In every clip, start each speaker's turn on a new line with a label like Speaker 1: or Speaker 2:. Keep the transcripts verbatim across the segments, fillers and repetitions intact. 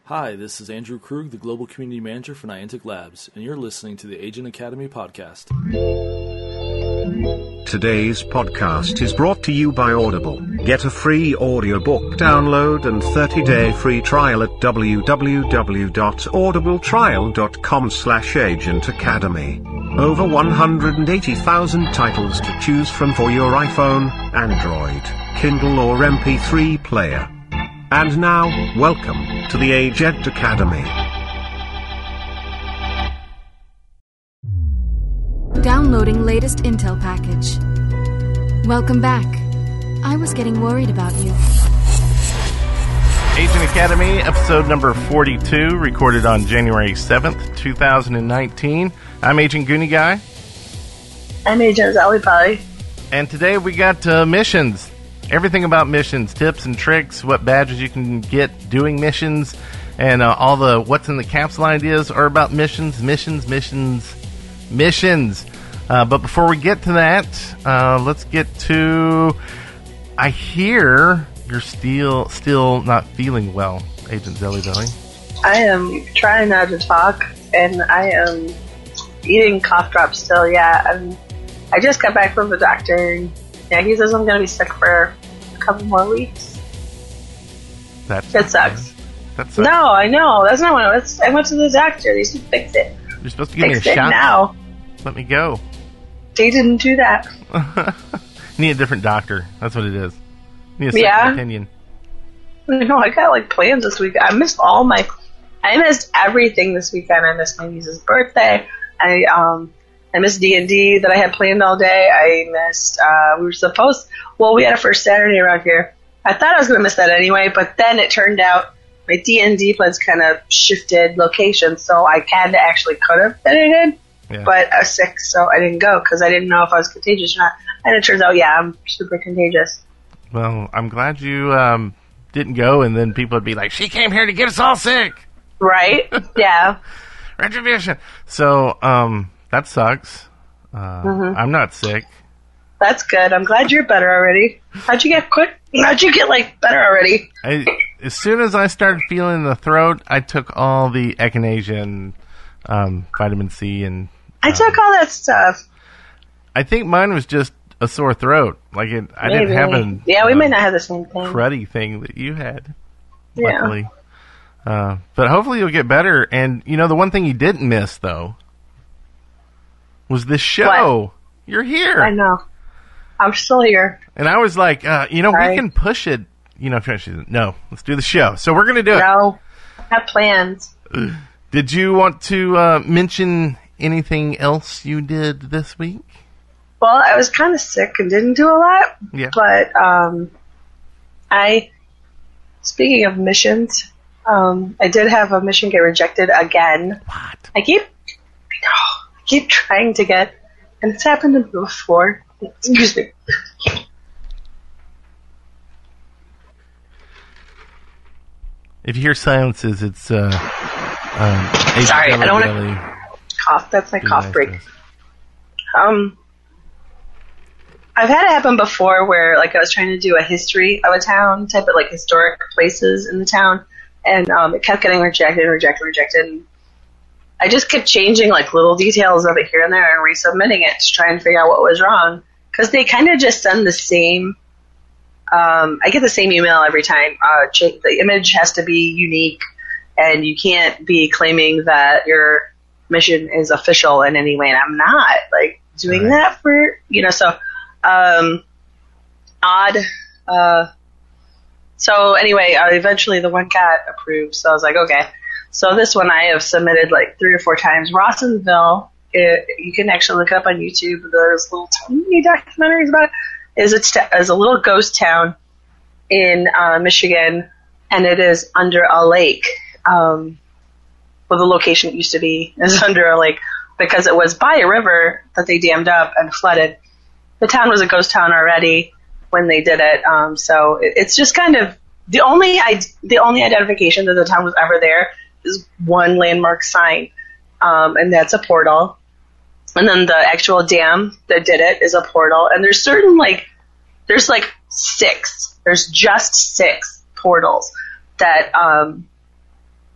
Speaker 1: Hi, this is Andrew Krug, the Global Community Manager for Niantic Labs, and you're listening to the Agent Academy podcast.
Speaker 2: Today's podcast is brought to you by Audible. Get a free audiobook download and thirty-day free trial at w w w dot audible trial dot com slash agent academy. Over one hundred eighty thousand titles to choose from for your iPhone, Android, Kindle or M P three player. And now, welcome to the Agent Academy.
Speaker 3: Downloading latest intel package. Welcome back. I was getting worried about you.
Speaker 4: Agent Academy, episode number forty-two, recorded on January seventh, two thousand nineteen. I'm Agent Goonie Guy.
Speaker 5: I'm Agent Zowie Polly.
Speaker 4: And today we got uh, missions. Everything about missions, tips and tricks, what badges you can get doing missions, and uh, all the what's in the capsule ideas are about missions, missions, missions, missions. Uh, but before we get to that, uh, let's get to... I hear you're still still not feeling well, Agent Zelly Belly.
Speaker 5: I am trying not to talk, and I am eating cough drops still, yeah. I'm, I just got back from the doctor, and yeah, he says I'm going to be sick for a couple more weeks.
Speaker 4: That's
Speaker 5: That sucks.
Speaker 4: That sucks.
Speaker 5: No, I know. That's not what I was. I went to the doctor. They should fix it.
Speaker 4: You're supposed to give
Speaker 5: Fix
Speaker 4: me a
Speaker 5: it
Speaker 4: shot.
Speaker 5: now.
Speaker 4: Let me go.
Speaker 5: They didn't do that.
Speaker 4: Need a different doctor. That's what it is. Need a second
Speaker 5: Yeah.
Speaker 4: opinion.
Speaker 5: No, I got like plans this week. I missed all my. I missed everything this weekend. I missed my niece's birthday. I um. I missed D and D that I had planned all day. I missed, uh, we were supposed, well, we had a first Saturday around here. I thought I was going to miss that anyway, but then it turned out my D and D plans kind of shifted locations, so I kind of actually could have been in,
Speaker 4: Yeah.
Speaker 5: but I was sick, so I didn't go because I didn't know if I was contagious or not. And it turns out, yeah, I'm super contagious.
Speaker 4: Well, I'm glad you um, didn't go, and then people would be like, she came here to get us all sick.
Speaker 5: Right? Yeah.
Speaker 4: Retribution. So, um... that sucks. Uh,
Speaker 5: Mm-hmm.
Speaker 4: I'm not sick.
Speaker 5: That's good. I'm glad you're better already. How'd you get quick? How'd you get, like, better already?
Speaker 4: I, as soon as I started feeling the throat, I took all the echinacea and um, vitamin C. and
Speaker 5: I
Speaker 4: um,
Speaker 5: took all that stuff.
Speaker 4: I think mine was just a sore throat. Like it, I
Speaker 5: Maybe.
Speaker 4: didn't have a
Speaker 5: Yeah, we
Speaker 4: uh,
Speaker 5: might not have the same thing.
Speaker 4: cruddy thing that you had.
Speaker 5: Yeah.
Speaker 4: Luckily. Uh, but hopefully you'll get better. And, you know, the one thing you didn't miss, though, was this show.
Speaker 5: What?
Speaker 4: You're here.
Speaker 5: I know. I'm still here.
Speaker 4: And I was like, uh, you know,
Speaker 5: Sorry.
Speaker 4: we can push it. You know, she's, no, let's do the show. So we're going to do it.
Speaker 5: No. I have plans.
Speaker 4: Did you want to uh, mention anything else you did this week?
Speaker 5: Well, I was kind of sick and didn't do a lot.
Speaker 4: Yeah.
Speaker 5: But um, I, speaking of missions, um, I did have a mission get rejected again.
Speaker 4: What?
Speaker 5: I keep, I know, I keep trying to get, and it's happened to me before. Excuse me.
Speaker 4: If you hear silences, it's uh, um,
Speaker 5: Sorry, I don't wanna-
Speaker 4: really
Speaker 5: Cough. That's my
Speaker 4: be
Speaker 5: cough
Speaker 4: nice
Speaker 5: break.
Speaker 4: to us.
Speaker 5: Um, I've had it happen before where, like, I was trying to do a history of a town, type of, like, historic places in the town, and um, it kept getting rejected and rejected and rejected. And I just kept changing, like, little details of it here and there and resubmitting it to try and figure out what was wrong. Because they kind of just send the same, um, I get the same email every time. Uh, ch- the image has to be unique, and you can't be claiming that your mission is official in any way, and I'm not, like, doing
Speaker 4: Right.
Speaker 5: that for, you know, so, um, odd, uh, so anyway, uh, eventually the one got approved, so I was like, okay, so this one I have submitted, like, three or four times. Rawsonville, it, you can actually look it up on YouTube, there's little tiny documentaries about it, is, it's t- is a little ghost town in, uh, Michigan, and it is under a lake, um, well, the location it used to be is under a lake because it was by a river that they dammed up and flooded. The town was a ghost town already when they did it, um, so it, it's just kind of the only I, the only identification that the town was ever there is one landmark sign, um, and that's a portal. And then the actual dam that did it is a portal. And there's certain like there's like six. There's just six portals that um,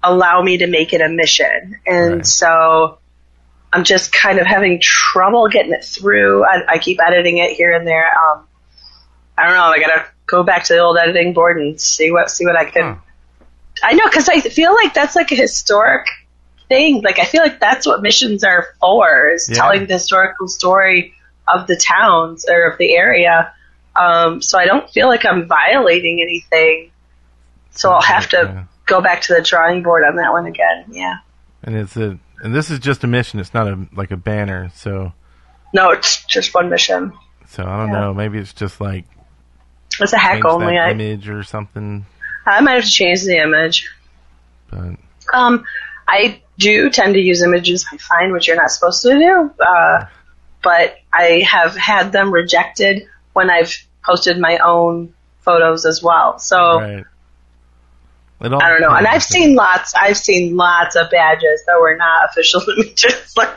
Speaker 5: allow me to make it a mission. And
Speaker 4: Right.
Speaker 5: so I'm just kind of having trouble getting it through. I, I keep editing it here and there. Um, I don't know. I gotta go back to the old editing board and see what see what I can.
Speaker 4: Huh.
Speaker 5: I know, because I feel like that's like a historic thing. Like, I feel like that's what missions are for, is
Speaker 4: Yeah.
Speaker 5: telling the historical story of the towns or of the area. Um, so I don't feel like I'm violating anything. So I'll have to
Speaker 4: Yeah.
Speaker 5: go back to the drawing board on that one again. Yeah.
Speaker 4: And it's a and this is just a mission. It's not a like a banner. So
Speaker 5: No, it's just one mission.
Speaker 4: so I don't
Speaker 5: Yeah.
Speaker 4: know. Maybe it's just like
Speaker 5: It's a hack
Speaker 4: change
Speaker 5: only.
Speaker 4: that
Speaker 5: I,
Speaker 4: image or something.
Speaker 5: I might have to change the image.
Speaker 4: But
Speaker 5: Um, I do tend to use images I find, which you're not supposed to do. Uh, but I have had them rejected when I've posted my own photos as well. So
Speaker 4: right. It all
Speaker 5: I don't know. And I've
Speaker 4: depends.
Speaker 5: seen lots. I've seen lots of badges that were not official images. Like,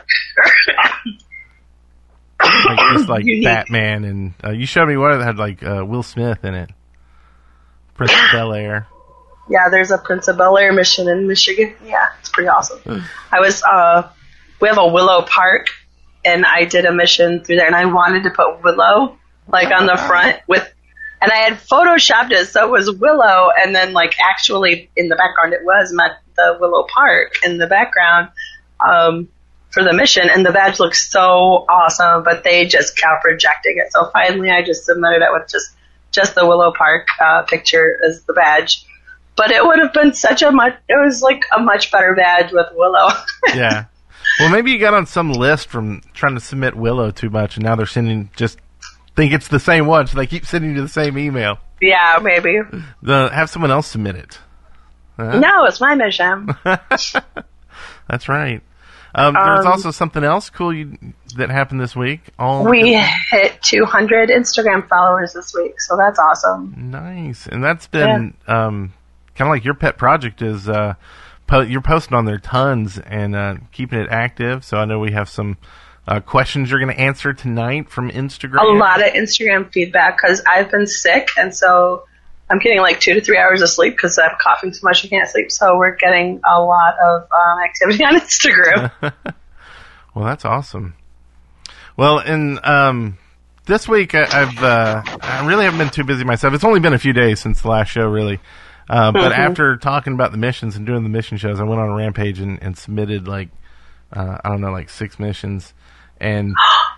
Speaker 4: like just like
Speaker 5: Unique.
Speaker 4: Batman, and uh, you showed me one that had like uh, Will Smith in it, Prince of Bel Air.
Speaker 5: yeah, there's a Prince of Bel Air mission in Michigan. Yeah, it's pretty awesome. I was. Uh, we have a Willow Park, and I did a mission through there, and I wanted to put Willow like on the front with. And I had photoshopped it so it was Willow, and then like actually in the background it was my, the Willow Park in the background um, for the mission, and the badge looks so awesome, but they just kept rejecting it. So finally, I just submitted it with just just the Willow Park uh, picture as the badge. But it would have been such a much. It was like a much better badge with Willow.
Speaker 4: Yeah. Well, maybe you got on some list from trying to submit Willow too much, and now they're sending just think it's the same one, so they keep sending you the same email.
Speaker 5: Yeah, maybe.
Speaker 4: The, have someone else submit it. Huh?
Speaker 5: No, it's my mission.
Speaker 4: That's right. Um, there's
Speaker 5: Um,
Speaker 4: also something else cool you, that happened this week. All
Speaker 5: We hit two hundred Instagram followers this week, so that's awesome.
Speaker 4: nice, and that's been um, kind of like your pet project is. Uh, po- you're posting on there tons and uh, keeping it active. So I know we have some uh, questions you're going to answer tonight from Instagram.
Speaker 5: A lot of Instagram feedback because I've been sick, and so I'm getting like two to three hours of sleep because I'm coughing so much I can't sleep. So we're getting a lot of um, activity on Instagram.
Speaker 4: Well, that's awesome. Well, and um, this week I, I've uh, I really haven't been too busy myself. It's only been a few days since the last show, really. Uh, but
Speaker 5: Mm-hmm.
Speaker 4: after talking about the missions and doing the mission shows, I went on a rampage and, and submitted like uh, I don't know, like six missions, and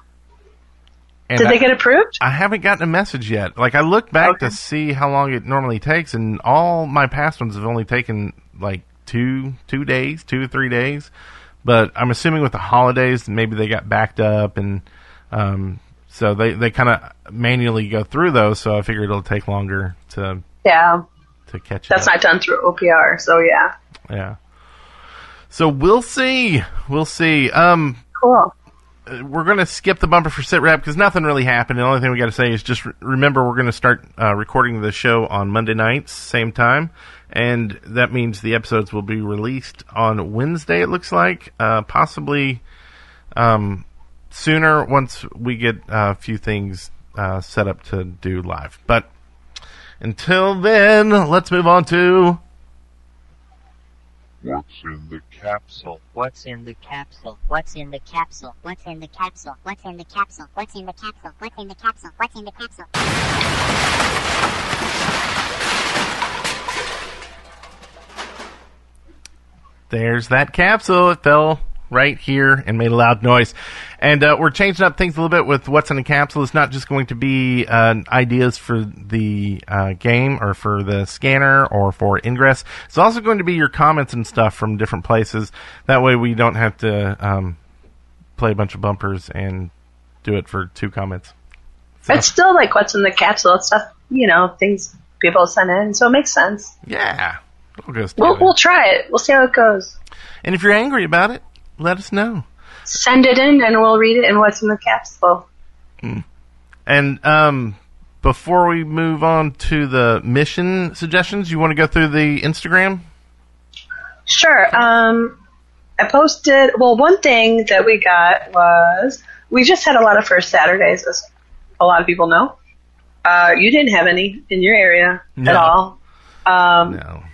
Speaker 4: and
Speaker 5: Did
Speaker 4: I,
Speaker 5: they get approved?
Speaker 4: I haven't gotten a message yet. Like I looked back
Speaker 5: Okay.
Speaker 4: to see how long it normally takes, and all my past ones have only taken like two two days, two or three days. But I'm assuming with the holidays, maybe they got backed up, and um, so they, they kind of manually go through those. So I figured it'll take longer to
Speaker 5: Yeah,
Speaker 4: to catch
Speaker 5: that's
Speaker 4: up.
Speaker 5: not done through O P R. So yeah,
Speaker 4: Yeah. So we'll see. We'll see. Um,
Speaker 5: cool.
Speaker 4: we're going to skip the bumper for sit rep because nothing really happened. The only thing we got to say is just re- remember we're going to start uh, recording the show on Monday nights, same time, and that means the episodes will be released on Wednesday. It looks like, uh, possibly um, sooner once we get uh, a few things uh, set up to do live. But until then, let's move on to.
Speaker 6: What's in the capsule?
Speaker 7: What's in the capsule? What's in the capsule? What's in the capsule? What's in the capsule? What's in the capsule? What's in the capsule? What's in the capsule?
Speaker 4: There's that capsule. It fell right here and made a loud noise. And uh, we're changing up things a little bit with what's in the capsule. It's not just going to be uh, ideas for the uh, game or for the scanner or for Ingress. It's also going to be your comments and stuff from different places. That way we don't have to um, play a bunch of bumpers and do it for two comments. So,
Speaker 5: It's still like what's in the capsule. It's stuff, you know, things people send in, so it makes sense.
Speaker 4: yeah. We'll, go
Speaker 5: We'll,
Speaker 4: together.
Speaker 5: we'll try it. We'll see how it goes.
Speaker 4: And if you're angry about it, let us know.
Speaker 5: Send it in, and we'll read it in what's in the capsule.
Speaker 4: And um, before we move on to the mission suggestions, you want to go through the Instagram?
Speaker 5: Sure. Um, I posted. Well, one thing that we got was we just had a lot of First Saturdays, as a lot of people know. Uh, you didn't have any in your area
Speaker 4: No.
Speaker 5: at all. Um,
Speaker 4: No.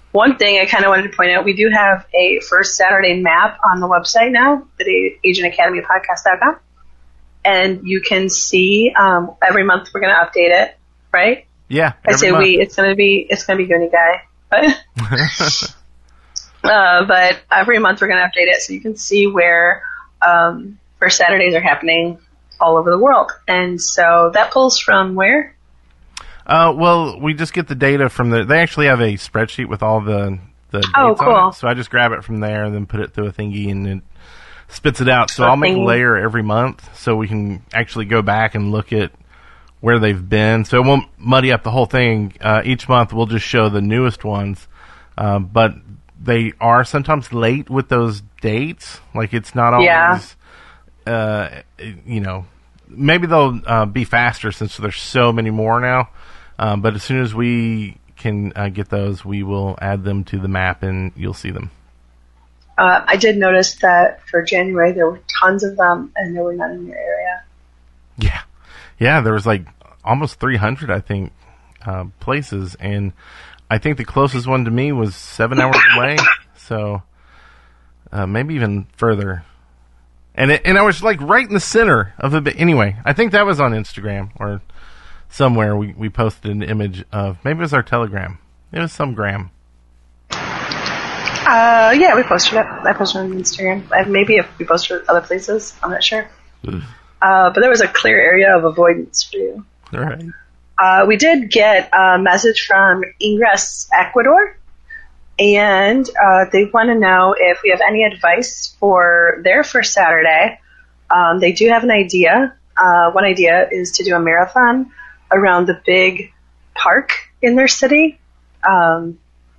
Speaker 5: one thing I kind of wanted to point out, we do have a first Saturday map on the website now, at agent academy podcast dot com. And you can see um, every month we're going to update it, right?
Speaker 4: Yeah.
Speaker 5: I say
Speaker 4: month.
Speaker 5: we. It's going to be it's going to be Goonie Guy, but uh, but every month we're going to update it so you can see where um, first Saturdays are happening all over the world. And so that pulls from where?
Speaker 4: Uh, well, we just get the data from the. They actually have a spreadsheet with all the the dates
Speaker 5: Oh, cool.
Speaker 4: on it. So I just grab it from there and then put it through a thingy and it spits it out. So
Speaker 5: A
Speaker 4: I'll make a
Speaker 5: thingy.
Speaker 4: layer every month so we can actually go back and look at where they've been. So it won't muddy up the whole thing. Uh, each month we'll just show the newest ones, uh, but they are sometimes late with those dates. Like it's not always,
Speaker 5: Yeah.
Speaker 4: uh, you know, maybe they'll uh, be faster since there's so many more now. Um, but as soon as we can uh, get those, we will add them to the map and you'll see them.
Speaker 5: Uh, I did notice that for January there were tons of them, and there were none in your area.
Speaker 4: Yeah. Yeah, there was like almost three hundred, I think, uh, places. And I think the closest one to me was seven hours away. So uh, maybe even further. And it, and I was like right in the center of it. Anyway, I think that was on Instagram or somewhere. We, we posted an image of, maybe it was our Telegram. It was some gram.
Speaker 5: Uh, yeah, we posted it. I posted it on Instagram. Uh, Maybe if we posted it other places, I'm not sure.
Speaker 4: Ugh.
Speaker 5: Uh, but there was a clear area of avoidance for you.
Speaker 4: All right.
Speaker 5: Uh, we did get a message from Ingress Ecuador, and uh, they want to know if we have any advice for their first Saturday. Um, they do have an idea. Uh, one idea is to do a marathon around the big park in their city. Um,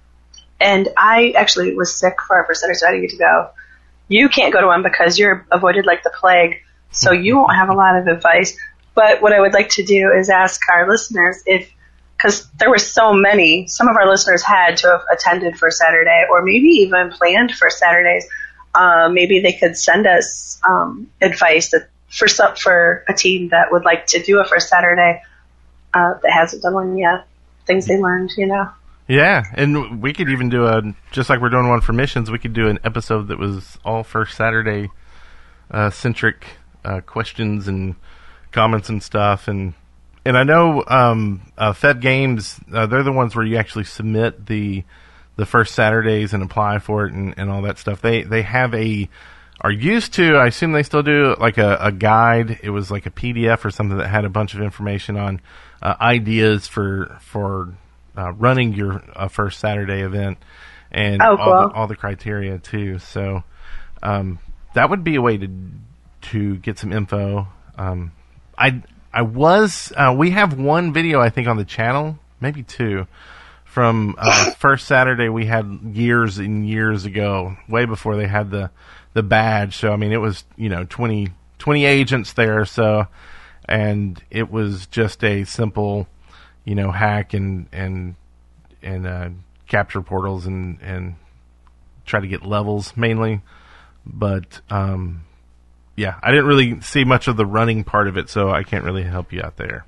Speaker 5: and I actually was sick for our first Saturday, so I didn't get to go. You can't go to one because you're avoided like the plague, so you won't have a lot of advice. But what I would like to do is ask our listeners if, because there were so many, some of our listeners had to have attended for Saturday or maybe even planned for Saturdays. Uh, maybe they could send us um, advice that for some, for a team that would like to do a first Saturday uh, that hasn't done one yet. Things they learned, you know.
Speaker 4: Yeah, and we could even do a, just like we're doing one for missions, we could do an episode that was all first Saturday uh, centric uh, questions and comments and stuff. And and I know um, uh, Fed Games, uh, they're the ones where you actually submit the the first Saturdays and apply for it and, and all that stuff. They they have a, are used to, I assume they still do, like a, a guide. It was like a P D F or something that had a bunch of information on uh, ideas for for uh, running your uh, first Saturday event and
Speaker 5: Oh,
Speaker 4: all,
Speaker 5: cool.
Speaker 4: the, all the criteria too. So um, that would be a way to to get some info. Um, I I was uh, we have one video I think on the channel, maybe two, from uh, first Saturday we had years and years ago, way before they had the the badge. So I mean, it was, you know, twenty, twenty agents there. So, and it was just a simple, you know, hack and and and uh, capture portals and and try to get levels mainly. But um, yeah, I didn't really see much of the running part of it, so I can't really help you out there.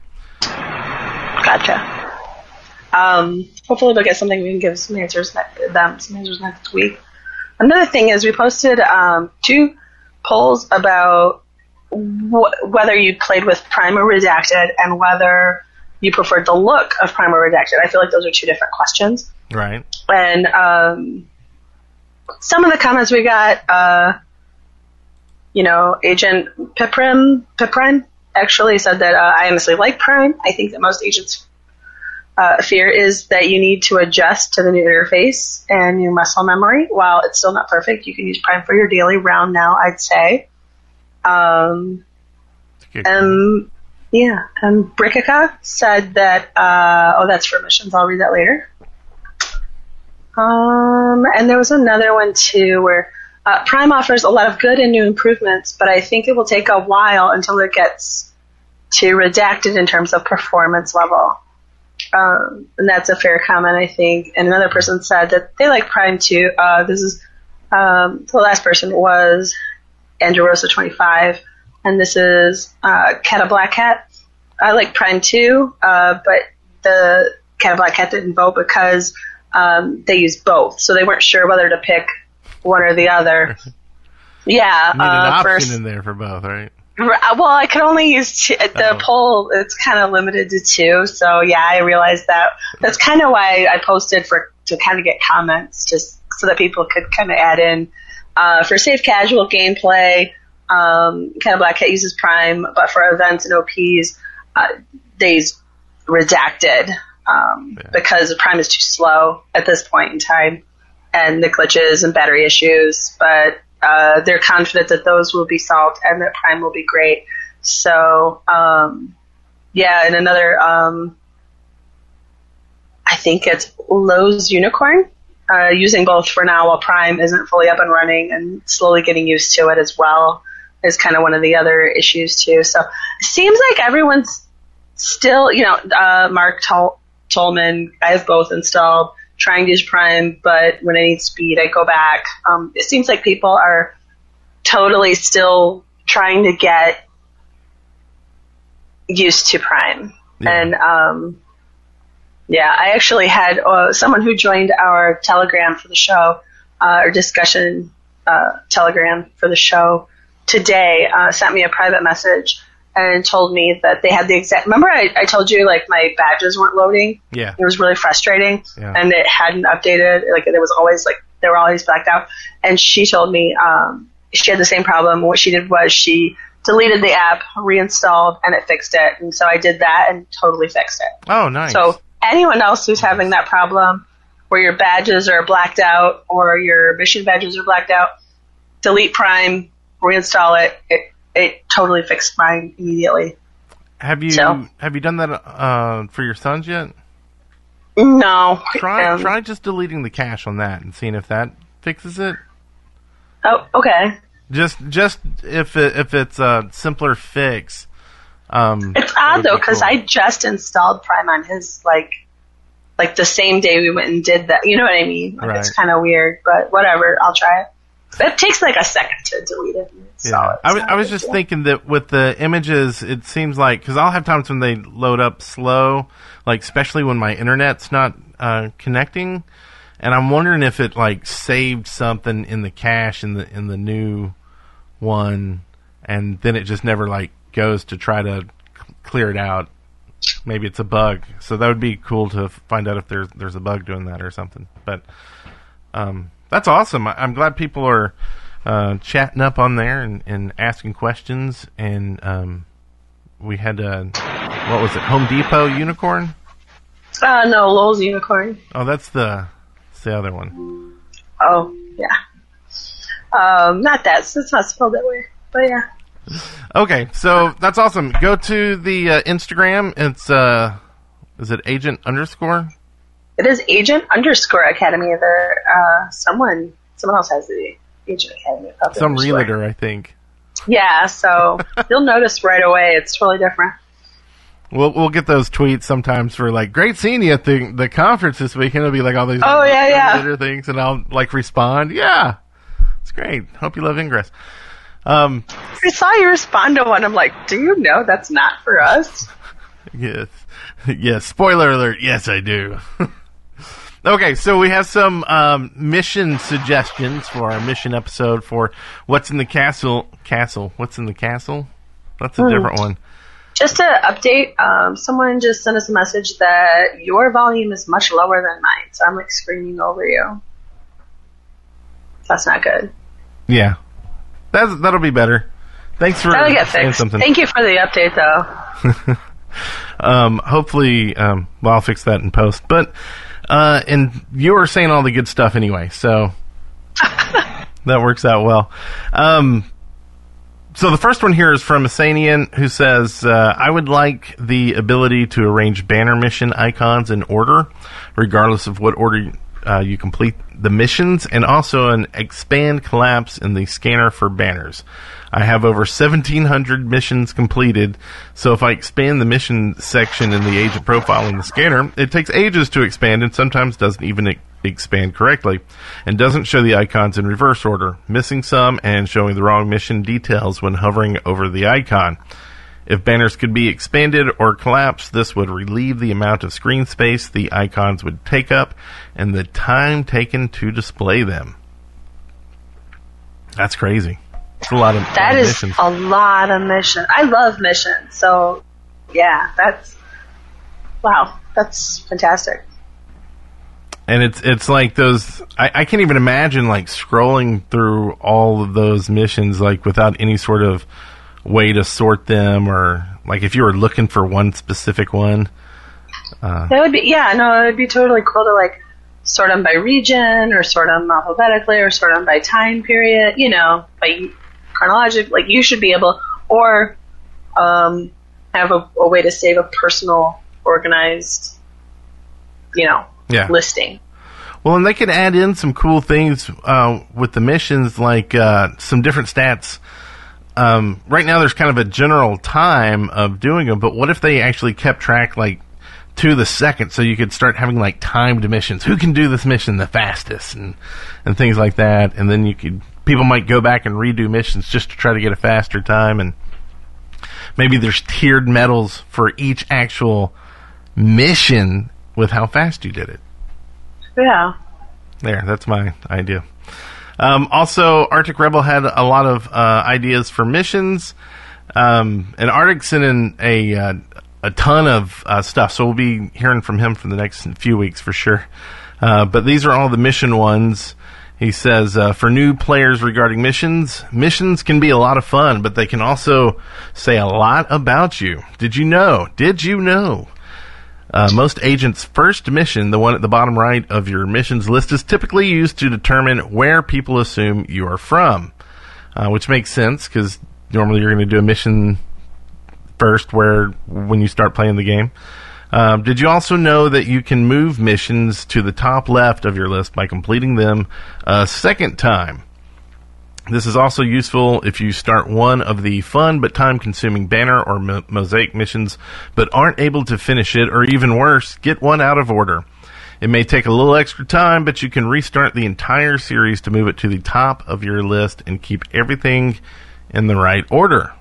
Speaker 5: Gotcha. Um, hopefully we'll get something we can give some answers ne- them some answers next week. Another thing is we posted um, two polls about wh- whether you played with Prime or Redacted and whether you preferred the look of Prime or Redacted. I feel like those are two different questions.
Speaker 4: Right.
Speaker 5: And um, some of the comments we got, uh, you know, Agent Piprim, Piprim actually said that uh, I honestly like Prime. I think that most agents uh, fear is that you need to adjust to the new interface and new muscle memory. While it's still not perfect, you can use Prime for your daily round now, I'd say. Um,
Speaker 4: Good.
Speaker 5: and yeah, and Brickaka said that, uh, oh, that's for missions. I'll read that later. Um, and there was another one too where uh, Prime offers a lot of good and new improvements, but I think it will take a while until it gets to Redacted in terms of performance level. Um, and that's a fair comment, I think. And another person said that they like Prime too. Uh, this is um, the last person was Andrew Rosa twenty-five, and this is uh, Cat of Black Cat. I like Prime too, uh, but the Cat of Black Cat didn't vote because um, they used both, so they weren't sure whether to pick one or the other. Yeah,
Speaker 4: You need an
Speaker 5: uh,
Speaker 4: option
Speaker 5: first,
Speaker 4: in there for both, right?
Speaker 5: well, I could only use two, the
Speaker 4: Oh.
Speaker 5: poll. It's kind of limited to two, so yeah, I realized that. That's kind of why I posted for to kind of get comments, just so that people could kind of add in uh, for safe casual gameplay. Um, kind of Black Cat uses Prime, but for events and O Ps, uh, they use redacted um,
Speaker 4: Yeah.
Speaker 5: because Prime is too slow at this point in time, and the glitches and battery issues. But uh, they're confident that those will be solved and that Prime will be great. So um, yeah, and another, um, I think it's Lowe's Unicorn. Uh, using both for now while Prime isn't fully up and running and slowly getting used to it as well is kind of one of the other issues too. So it seems like everyone's still, you know, uh, Mark Tol- Tolman, I have both installed, trying to use Prime, but when I need speed, I go back. Um, it seems like people are totally still trying to get used to Prime.
Speaker 4: Yeah.
Speaker 5: And, um, yeah, I actually had uh, someone who joined our Telegram for the show, uh, our discussion uh, Telegram for the show today, uh, sent me a private message and told me that they had the exact. Remember, I, I told you like my badges weren't loading.
Speaker 4: Yeah.
Speaker 5: It was really frustrating,
Speaker 4: Yeah.
Speaker 5: and it hadn't updated. Like there was always like they were always blacked out. And she told me um, she had the same problem. What she did was she deleted the app, reinstalled, and it fixed it. And so I did that and totally fixed it.
Speaker 4: Oh, nice.
Speaker 5: So anyone else who's having that problem where your badges are blacked out or your mission badges are blacked out, delete Prime, reinstall it. It it totally fixed mine immediately.
Speaker 4: have you
Speaker 5: so-
Speaker 4: have you done that uh, for your sons yet?
Speaker 5: No.
Speaker 4: Try
Speaker 5: um,
Speaker 4: try just deleting the cache on that and seeing if that fixes it.
Speaker 5: Oh, okay.
Speaker 4: Just just if it, if it's a simpler fix. Um,
Speaker 5: It's
Speaker 4: that
Speaker 5: odd
Speaker 4: would
Speaker 5: though
Speaker 4: be
Speaker 5: because
Speaker 4: cool.
Speaker 5: I just installed Prime on his like like the same day we went and did that. You know what I mean? Like, It's
Speaker 4: Right.
Speaker 5: kind of weird, but whatever. I'll try it. It takes like a second to delete it. And install
Speaker 4: Yeah,
Speaker 5: it.
Speaker 4: I
Speaker 5: It's
Speaker 4: was,
Speaker 5: not
Speaker 4: I
Speaker 5: a
Speaker 4: was
Speaker 5: big
Speaker 4: just
Speaker 5: deal.
Speaker 4: thinking that with the images, it seems like, because I'll have times when they load up slow, like especially when my internet's not uh, connecting, and I'm wondering if it like saved something in the cache in the in the new one, and then it just never like goes to try to c- clear it out. Maybe it's a bug, so that would be cool to find out if there's there's a bug doing that or something. But um, that's awesome. I, I'm glad people are uh, chatting up on there and, and asking questions. And um, we had uh, what was it? Home Depot Unicorn?
Speaker 5: Uh, no, Lowell's Unicorn.
Speaker 4: Oh, that's the that's the other one.
Speaker 5: Oh, yeah. Um, not that. It's not spelled that way. But yeah.
Speaker 4: Okay, so that's awesome. Go to the uh, Instagram. It's uh, is it agent underscore?
Speaker 5: It is Agent underscore Academy. There, uh, someone, someone else has the Agent Academy. Puppet
Speaker 4: Some
Speaker 5: underscore.
Speaker 4: realtor, I think.
Speaker 5: Yeah, so you'll notice right away. It's really different.
Speaker 4: We'll we'll get those tweets sometimes for like great seeing you at the the conference this week, and it'll be like all these
Speaker 5: Oh,
Speaker 4: like,
Speaker 5: yeah, yeah.
Speaker 4: realtor things, and I'll like respond. Yeah, it's great. Hope you love Ingress. Um,
Speaker 5: I saw you respond to one. I'm like, do you know that's not for us?
Speaker 4: yes, yes. Spoiler alert. Yes, I do. Okay, so we have some um, mission suggestions for our mission episode for What's in the Castle. Castle. What's in the Castle? That's a
Speaker 5: Hmm.
Speaker 4: different one.
Speaker 5: Just to update, um, someone just sent us a message that your volume is much lower than mine, so I'm like screaming over you. That's not good.
Speaker 4: Yeah, that's that'll be better. Thanks for
Speaker 5: That'll get
Speaker 4: saying
Speaker 5: fixed.
Speaker 4: something.
Speaker 5: Thank you for the update, though.
Speaker 4: Um, hopefully, um, well, I'll fix that in post. But, uh, and you were saying all the good stuff anyway, so that works out well. Um, so the first one here is from Asanian, who says, uh, I would like the ability to arrange banner mission icons in order, regardless of what order uh, you complete the missions, and also an expand collapse in the scanner for banners. I have over seventeen hundred missions completed, so if I expand the mission section in the agent profile in the scanner, it takes ages to expand and sometimes doesn't even e- expand correctly, and doesn't show the icons in reverse order, missing some and showing the wrong mission details when hovering over the icon. If banners could be expanded or collapsed, this would relieve the amount of screen space the icons would take up and the time taken to display them. That's crazy. It's a lot of
Speaker 5: That
Speaker 4: lot of
Speaker 5: is
Speaker 4: missions.
Speaker 5: a lot of missions. I love missions, so yeah, that's wow, that's fantastic.
Speaker 4: And it's it's like those. I, I can't even imagine like scrolling through all of those missions like without any sort of way to sort them, or like if you were looking for one specific one. Uh,
Speaker 5: That would be yeah, no, it would be totally cool to like sort them by region, or sort them alphabetically, or sort them by time period. You know, by chronological. Like you should be able, or um, have a, a way to save a personal, organized, you know.
Speaker 4: Yeah.
Speaker 5: listing.
Speaker 4: Well, and they could add in some cool things uh, with the missions, like uh, some different stats. Um, right now, there's kind of a general time of doing them, but what if they actually kept track, like, to the second, so you could start having, like, timed missions? Who can do this mission the fastest, and, and things like that, and then you could, people might go back and redo missions just to try to get a faster time, and maybe there's tiered medals for each actual mission with how fast you did it.
Speaker 5: Yeah.
Speaker 4: There, that's my idea. Um, also, Arctic Rebel had a lot of uh, ideas for missions, um, and Arctic sent in a uh, a ton of uh, stuff, so we'll be hearing from him for the next few weeks for sure. Uh, but these are all the mission ones. He says, uh, for new players regarding missions, missions can be a lot of fun, but they can also say a lot about you. Did you know? Did you know? Uh, most agents' first mission, the one at the bottom right of your missions list, is typically used to determine where people assume you are from, uh, which makes sense because normally you're going to do a mission first where when you start playing the game. Um, did you also know that you can move missions to the top left of your list by completing them a second time? This is also useful if you start one of the fun but time-consuming banner or mo- mosaic missions but aren't able to finish it, or even worse, get one out of order. It may take a little extra time, but you can restart the entire series to move it to the top of your list and keep everything in the right order.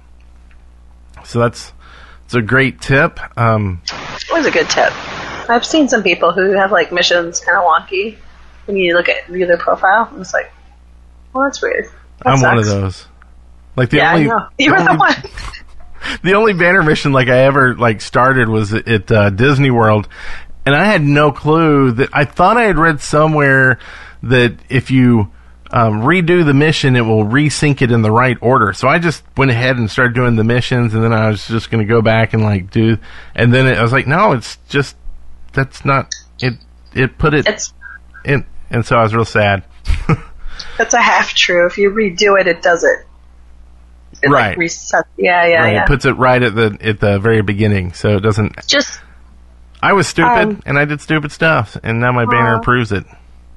Speaker 4: So that's, that's a great tip. Um,
Speaker 5: It was a good tip. I've seen some people who have like missions kind of wonky when you look at view their profile, and it's like, well, that's weird. That
Speaker 4: I'm
Speaker 5: sucks.
Speaker 4: one of those. Like the
Speaker 5: Yeah,
Speaker 4: only,
Speaker 5: I know. You
Speaker 4: the
Speaker 5: were the
Speaker 4: only-
Speaker 5: one.
Speaker 4: the only banner mission like I ever like started was at uh, Disney World, and I had no clue that I thought I had read somewhere that if you um, redo the mission, it will resync it in the right order. So I just went ahead and started doing the missions, and then I was just going to go back and like do, and then it, I was like, no, it's just that's not it. It put it
Speaker 5: It's
Speaker 4: in, and so I was real sad.
Speaker 5: that's a half true. If you redo it, it does it. It
Speaker 4: Right.
Speaker 5: Like resets. Yeah, yeah,
Speaker 4: Right,
Speaker 5: yeah.
Speaker 4: it puts it right at the at the very beginning, so it doesn't.
Speaker 5: Just
Speaker 4: I was stupid,
Speaker 5: Um,
Speaker 4: and I did stupid stuff, and now my banner
Speaker 5: Aw.
Speaker 4: approves it.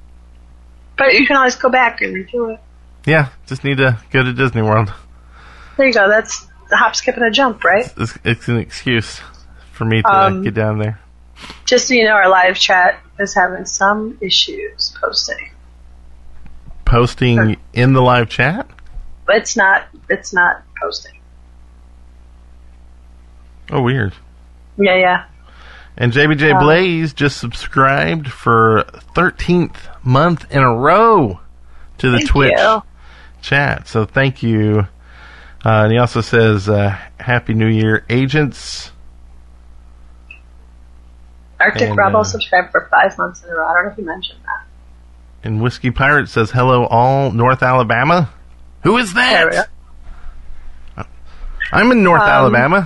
Speaker 5: but you can always go back and redo it.
Speaker 4: Yeah, just need to go to Disney World.
Speaker 5: There you go. That's the hop, skip, and a jump, right?
Speaker 4: It's, it's an excuse for me to
Speaker 5: Um,
Speaker 4: get down there.
Speaker 5: Just so you know, our live chat is having some issues posting.
Speaker 4: Posting
Speaker 5: sure.
Speaker 4: in the live chat?
Speaker 5: But it's not. It's not posting.
Speaker 4: Oh, weird.
Speaker 5: Yeah, yeah.
Speaker 4: And J B J
Speaker 5: Uh,
Speaker 4: Blaze just subscribed for thirteenth month in a row to the
Speaker 5: Thank
Speaker 4: Twitch
Speaker 5: you.
Speaker 4: chat. So thank you. Uh, and he also says, uh, Happy New Year, agents.
Speaker 5: Arctic
Speaker 4: And,
Speaker 5: Rebel
Speaker 4: uh,
Speaker 5: subscribed for five months in a row. I don't know if you mentioned that.
Speaker 4: And Whiskey Pirate says, hello, all North Alabama. Who is
Speaker 5: There we go.
Speaker 4: that? I'm in North
Speaker 5: Um,
Speaker 4: Alabama.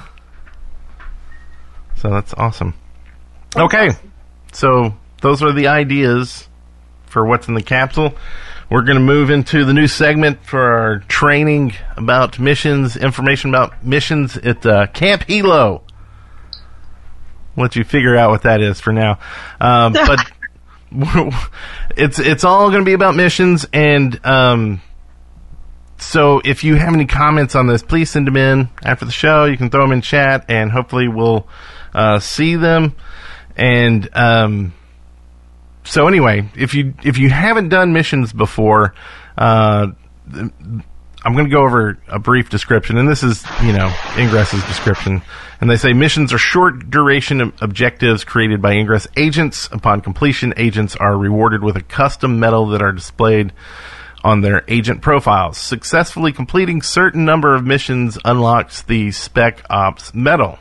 Speaker 4: So that's awesome. Okay. So those are the ideas for what's in the capsule. We're going to move into the new segment for our training about missions, information about missions at uh, Camp Hilo. Let you figure out what that is for now. Um, but it's it's all going to be about missions, and um, so if you have any comments on this, please send them in after the show. You can throw them in chat, and hopefully we'll uh, see them. And um, so anyway, if you if you haven't done missions before, uh, I'm going to go over a brief description, and this is, you know, Ingress's description. And they say missions are short duration ob- objectives created by Ingress agents. Upon completion, agents are rewarded with a custom medal that are displayed on their agent profiles. Successfully completing certain number of missions unlocks the Spec Ops medal.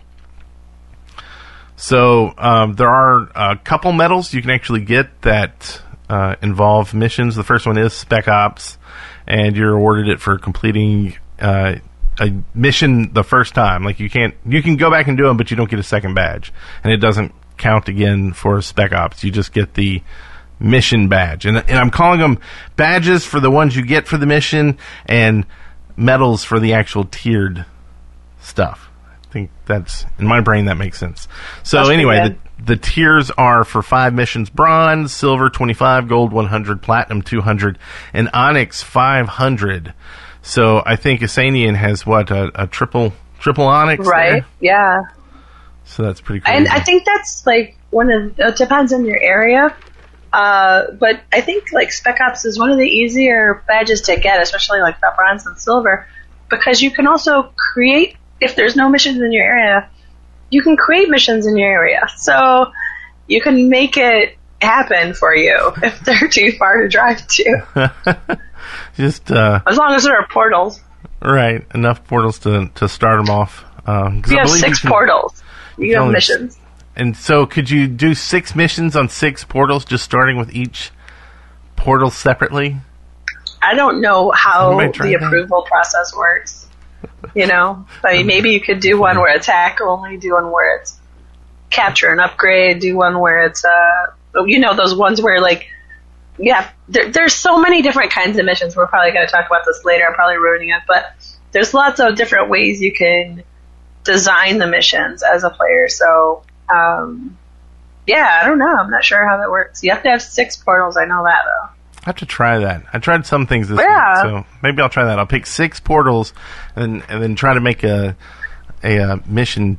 Speaker 4: So um, there are a couple medals you can actually get that uh, involve missions. The first one is Spec Ops, and you're awarded it for completing uh, a mission the first time. Like you can't, you can go back and do them, but you don't get a second badge, and it doesn't count again for Spec Ops. You just get the mission badge, and and I'm calling them badges for the ones you get for the mission, and medals for the actual tiered stuff. I think that's, in my brain, that makes sense. So
Speaker 5: That's
Speaker 4: anyway, the, the tiers are for five missions: bronze, silver twenty-five, gold one hundred, platinum two hundred, and onyx five hundred. So I think Asanian has what, a, a triple triple onyx,
Speaker 5: Right?
Speaker 4: there?
Speaker 5: Yeah.
Speaker 4: So that's pretty cool.
Speaker 5: And I think that's like one of, it depends on your area. Uh, but I think like Spec Ops is one of the easier badges to get, especially like the bronze and silver, because you can also create, if there's no missions in your area, you can create missions in your area. So you can make it happen for you if they're too far to drive to.
Speaker 4: Just uh,
Speaker 5: As long as there are portals.
Speaker 4: right, enough portals to to start them off. Um, 'cause
Speaker 5: You
Speaker 4: I
Speaker 5: have
Speaker 4: believe
Speaker 5: six
Speaker 4: can-
Speaker 5: portals. You have
Speaker 4: only-
Speaker 5: missions.
Speaker 4: And so, could you do six missions on six portals, just starting with each portal separately?
Speaker 5: I don't know how
Speaker 4: Somebody try
Speaker 5: the
Speaker 4: that?
Speaker 5: approval process works. You know, I mean, maybe you could do one where attack only, do one where it's capture and upgrade, do one where it's uh, you know, those ones where like, yeah, there, there's so many different kinds of missions. We're probably going to talk about this later. I'm probably ruining it, but there's lots of different ways you can design the missions as a player. So, um, yeah, I don't know. I'm not sure how that works. You have to have six portals. I know that though.
Speaker 4: I have to try that. I tried some things this
Speaker 5: Yeah.
Speaker 4: week, so maybe I'll try that. I'll pick six portals and and then try to make a a, uh mission,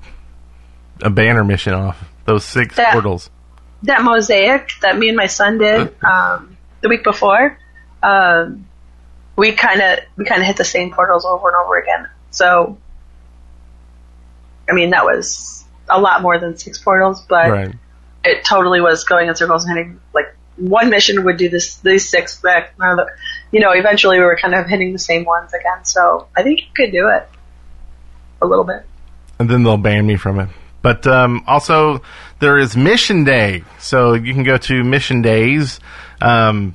Speaker 4: a banner mission off those six
Speaker 5: That-
Speaker 4: portals.
Speaker 5: That mosaic that me and my son did um, the week before, um, we kind of we kind of hit the same portals over and over again. So, I mean, that was a lot more than six portals, but
Speaker 4: Right.
Speaker 5: it totally was going in circles and hitting, like, one mission would do this these six, back, you know, eventually we were kind of hitting the same ones again. So I think you could do it a little bit.
Speaker 4: And then they'll ban me from it. But um, also, there is Mission Day. So you can go to Mission Days. Um,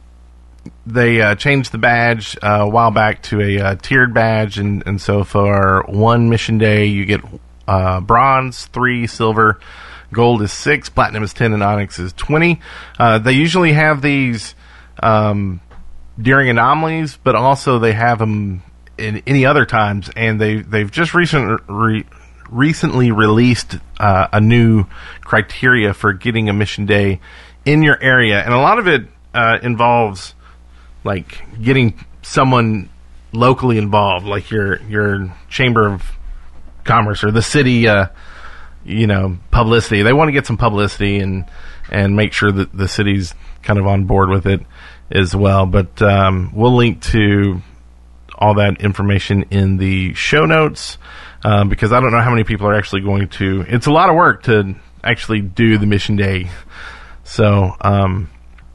Speaker 4: they uh, changed the badge uh, a while back to a uh, tiered badge. And, and so for one Mission Day, you get uh, bronze, three, silver, gold is six, platinum is ten, and onyx is twenty. Uh, they usually have these um, during anomalies, but also they have them in any other times. And they, they've just recently... Re- recently released uh, a new criteria for getting a mission day in your area, and a lot of it uh, involves like getting someone locally involved, like your your chamber of commerce or the city, uh, you know, publicity. They want to get some publicity and and make sure that the city's kind of on board with it as well. But um, we'll link to all that information in the show notes. Um, because I don't know how many people are actually going to. It's a lot of work to actually do the mission day. So, um,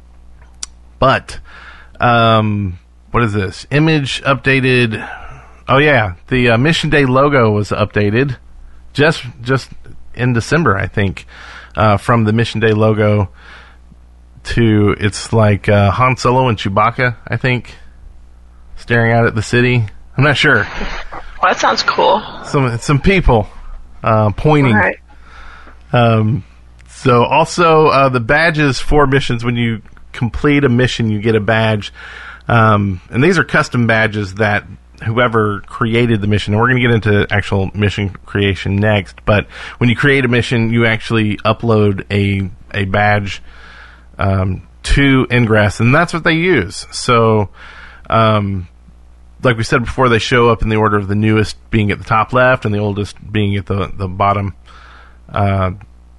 Speaker 4: but, um, what is this? Image updated. Oh yeah, the uh, mission day logo was updated just just in December, I think. Uh, from the mission day logo to it's like uh, Han Solo and Chewbacca, I think, staring out at the city. I'm not sure.
Speaker 5: Well, that sounds cool.
Speaker 4: Some some people uh, pointing.
Speaker 5: All right.
Speaker 4: Um, so also uh, the badges for missions. When you complete a mission, you get a badge, um, and these are custom badges that whoever created the mission. And we're going to get into actual mission creation next. But when you create a mission, you actually upload a a badge um, to Ingress, and that's what they use. So. Um, Like we said before, they show up in the order of the newest being at the top left and the oldest being at the the bottom. Uh,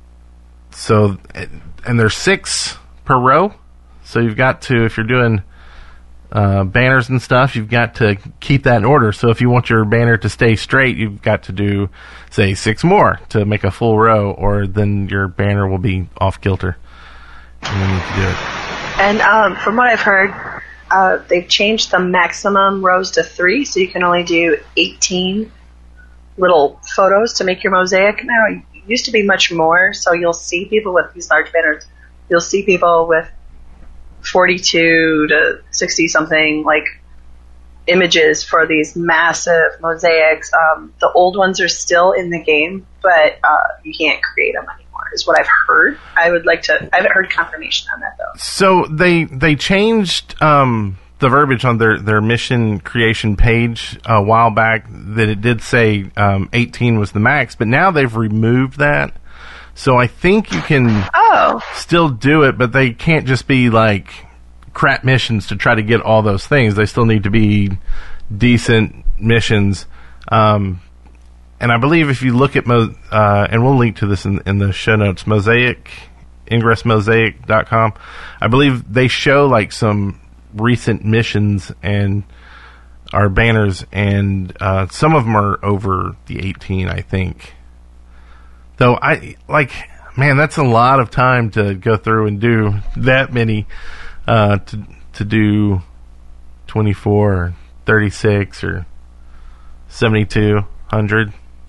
Speaker 4: so, and there's six per row. So you've got to, if you're doing uh, banners and stuff, you've got to keep that in order. So if you want your banner to stay straight, you've got to do, say, six more to make a full row, or then your banner will be off kilter. And then you need to do it.
Speaker 5: And um, from what I've heard, uh, they've changed the maximum rows to three, so you can only do eighteen little photos to make your mosaic now. It used to be much more, so you'll see people with these large banners. You'll see people with forty-two to sixty something like images for these massive mosaics. Um, the old ones are still in the game, but uh, you can't create them anymore, is what I've heard. I would like to, I haven't heard confirmation on that though.
Speaker 4: So they they changed um, the verbiage on their, their mission creation page a while back that it did say um, eighteen was the max, but now they've removed that. So I think you can
Speaker 5: oh.
Speaker 4: still do it, but they can't just be like crap missions to try to get all those things. They still need to be decent missions. Um, and I believe if you look at, Mo- uh, and we'll link to this in, in the show notes, Mosaic, ingress mosaic dot com. I believe they show like some recent missions and our banners, and uh, some of them are over the eighteen, I think. So I like, man, that's a lot of time to go through and do that many, uh, to to do twenty-four or thirty-six or seventy-two hundred.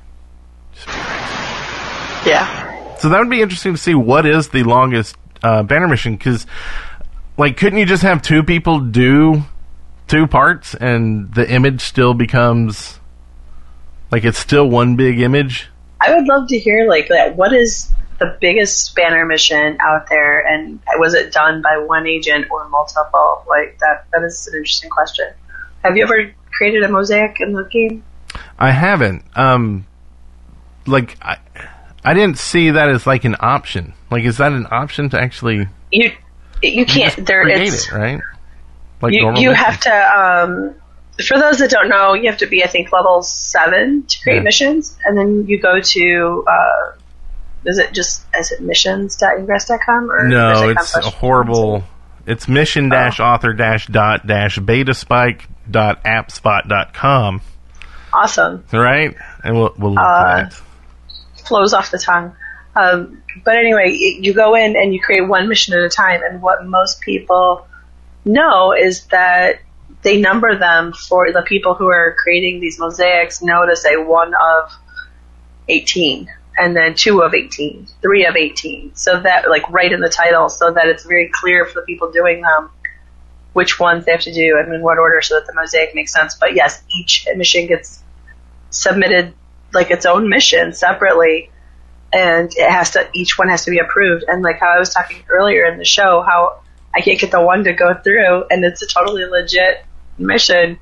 Speaker 5: Yeah.
Speaker 4: So that would be interesting to see what is the longest uh, banner mission, because, like, couldn't you just have two people do two parts and the image still becomes, like, it's still one big image?
Speaker 5: I would love to hear, like, that. What is the biggest banner mission out there, and was it done by one agent or multiple? Like, that that is an interesting question. Have you ever created a mosaic in the game?
Speaker 4: I haven't. Um, like, I, I didn't see that as, like, an option. Like, is that an option to actually...
Speaker 5: You you can't...
Speaker 4: You
Speaker 5: there
Speaker 4: create
Speaker 5: it's
Speaker 4: it, right? Like
Speaker 5: you,
Speaker 4: normal
Speaker 5: you
Speaker 4: missions?
Speaker 5: have to... Um, for those that don't know, you have to be, I think, level seven to create
Speaker 4: Yeah.
Speaker 5: missions, and then you go to... Uh, is it just... Is it missions dot ingress dot com? Or
Speaker 4: No,
Speaker 5: is it
Speaker 4: it's a horrible... It's mission dash author dash dot dash betaspike dot appspot dot com.
Speaker 5: Awesome.
Speaker 4: Right? And we'll, we'll look
Speaker 5: Uh,
Speaker 4: at that.
Speaker 5: Flows off the tongue. Um, but anyway, it, you go in and you create one mission at a time, and what most people know is that they number them for the people who are creating these mosaics know to say one of eighteen, and then two of eighteen, three of eighteen, so that, like, right in the title, so that it's very clear for the people doing them which ones they have to do and in what order, so that the mosaic makes sense. But yes, each mission gets submitted like its own mission separately, and it has to, each one has to be approved. And like how I was talking earlier in the show, how I can't get the one to go through, and it's a totally legit mission.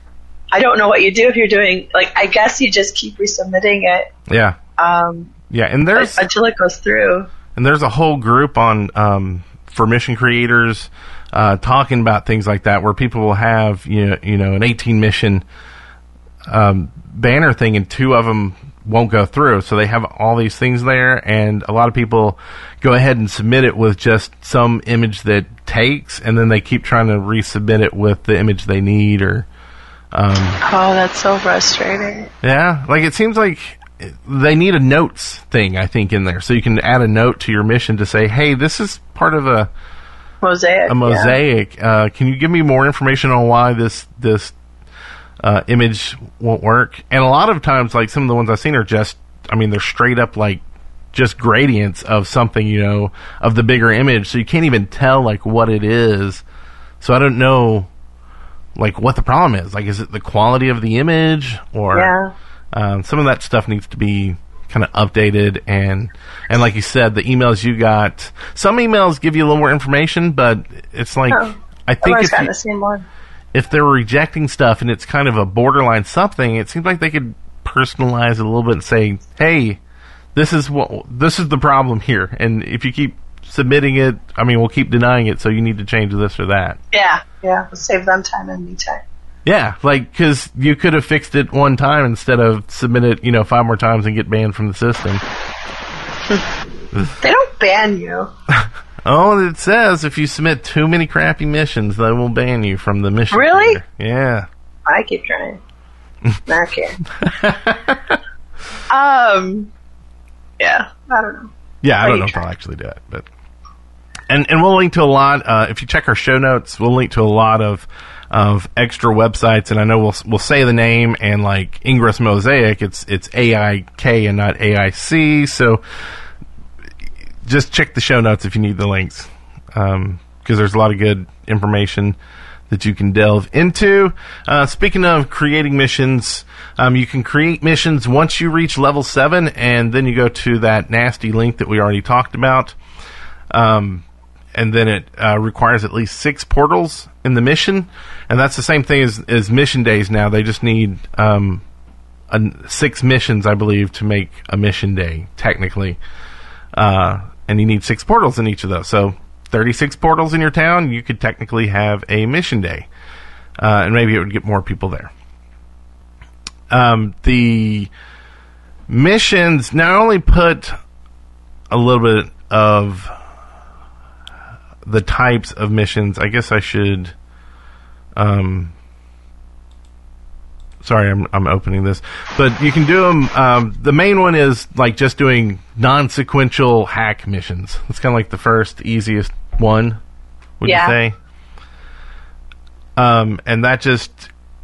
Speaker 5: I don't know what you do if you're doing, like, I guess you just keep resubmitting it.
Speaker 4: Yeah.
Speaker 5: Um,
Speaker 4: Yeah, and there's
Speaker 5: until it goes through.
Speaker 4: and there's a whole group on um, for mission creators uh, talking about things like that, where people will have you know, you know an eighteen mission um, banner thing, and two of them won't go through. So they have all these things there, and a lot of people go ahead and submit it with just some image that takes, and then they keep trying to resubmit it with the image they need. Or um,
Speaker 5: Oh, that's so frustrating.
Speaker 4: yeah, like it seems like they need a notes thing, I think, in there, so you can add a note to your mission to say, hey, this is part of a
Speaker 5: Mosaic.
Speaker 4: a mosaic. Yeah. Uh, can you give me more information on why this this uh, image won't work? And a lot of times, like some of the ones I've seen are just, I mean, they're straight up like just gradients of something, you know, of the bigger image, so you can't even tell like what it is. So I don't know, like, what the problem is. Like, is it the quality of the image, or
Speaker 5: Yeah.
Speaker 4: um, some of that stuff needs to be kind of updated, and and like you said, the emails you got, some emails give you a little more information, but it's like,
Speaker 5: Oh,
Speaker 4: I think
Speaker 5: I've
Speaker 4: if,
Speaker 5: gotten
Speaker 4: you,
Speaker 5: the same one.
Speaker 4: if they're rejecting stuff and it's kind of a borderline something, it seems like they could personalize it a little bit and say, hey, this is what this is the problem here, and if you keep submitting it, I mean, we'll keep denying it, so you need to change this or that.
Speaker 5: Yeah, yeah. We'll save them time and me time.
Speaker 4: Yeah, like, because you could have fixed it one time instead of submit it, you know, five more times and get banned from the system.
Speaker 5: They don't ban you.
Speaker 4: Oh, it says if you submit too many crappy missions, they will ban you from the mission.
Speaker 5: Really?
Speaker 4: Creator. Yeah.
Speaker 5: I keep trying. Okay. um. Yeah, I don't know.
Speaker 4: Yeah, I
Speaker 5: Are
Speaker 4: don't
Speaker 5: you
Speaker 4: know if
Speaker 5: trying?
Speaker 4: I'll actually do it, but and and we'll link to a lot. Uh, if you check our show notes, we'll link to a lot of of extra websites, and I know we'll we'll say the name and like Ingress Mosaic. It's it's A I K and not A I C. So just check the show notes if you need the links, because um, there's a lot of good information that you can delve into. Uh, speaking of creating missions, um, you can create missions once you reach level seven, and then you go to that nasty link that we already talked about. Um, and then it uh, requires at least six portals in the mission, and that's the same thing as, as mission days now. They just need um, a, six missions, I believe, to make a mission day, technically. Uh, and you need six portals in each of those. So thirty-six portals in your town, you could technically have a mission day. Uh, and maybe it would get more people there. Um, the missions not only put a little bit of the types of missions, I guess I should... Um, sorry, I'm, I'm opening this. But you can do them... Um, the main one is like just doing non-sequential hack missions. It's kind of like the first, easiest one, would
Speaker 5: Yeah.
Speaker 4: you say? Um, and that just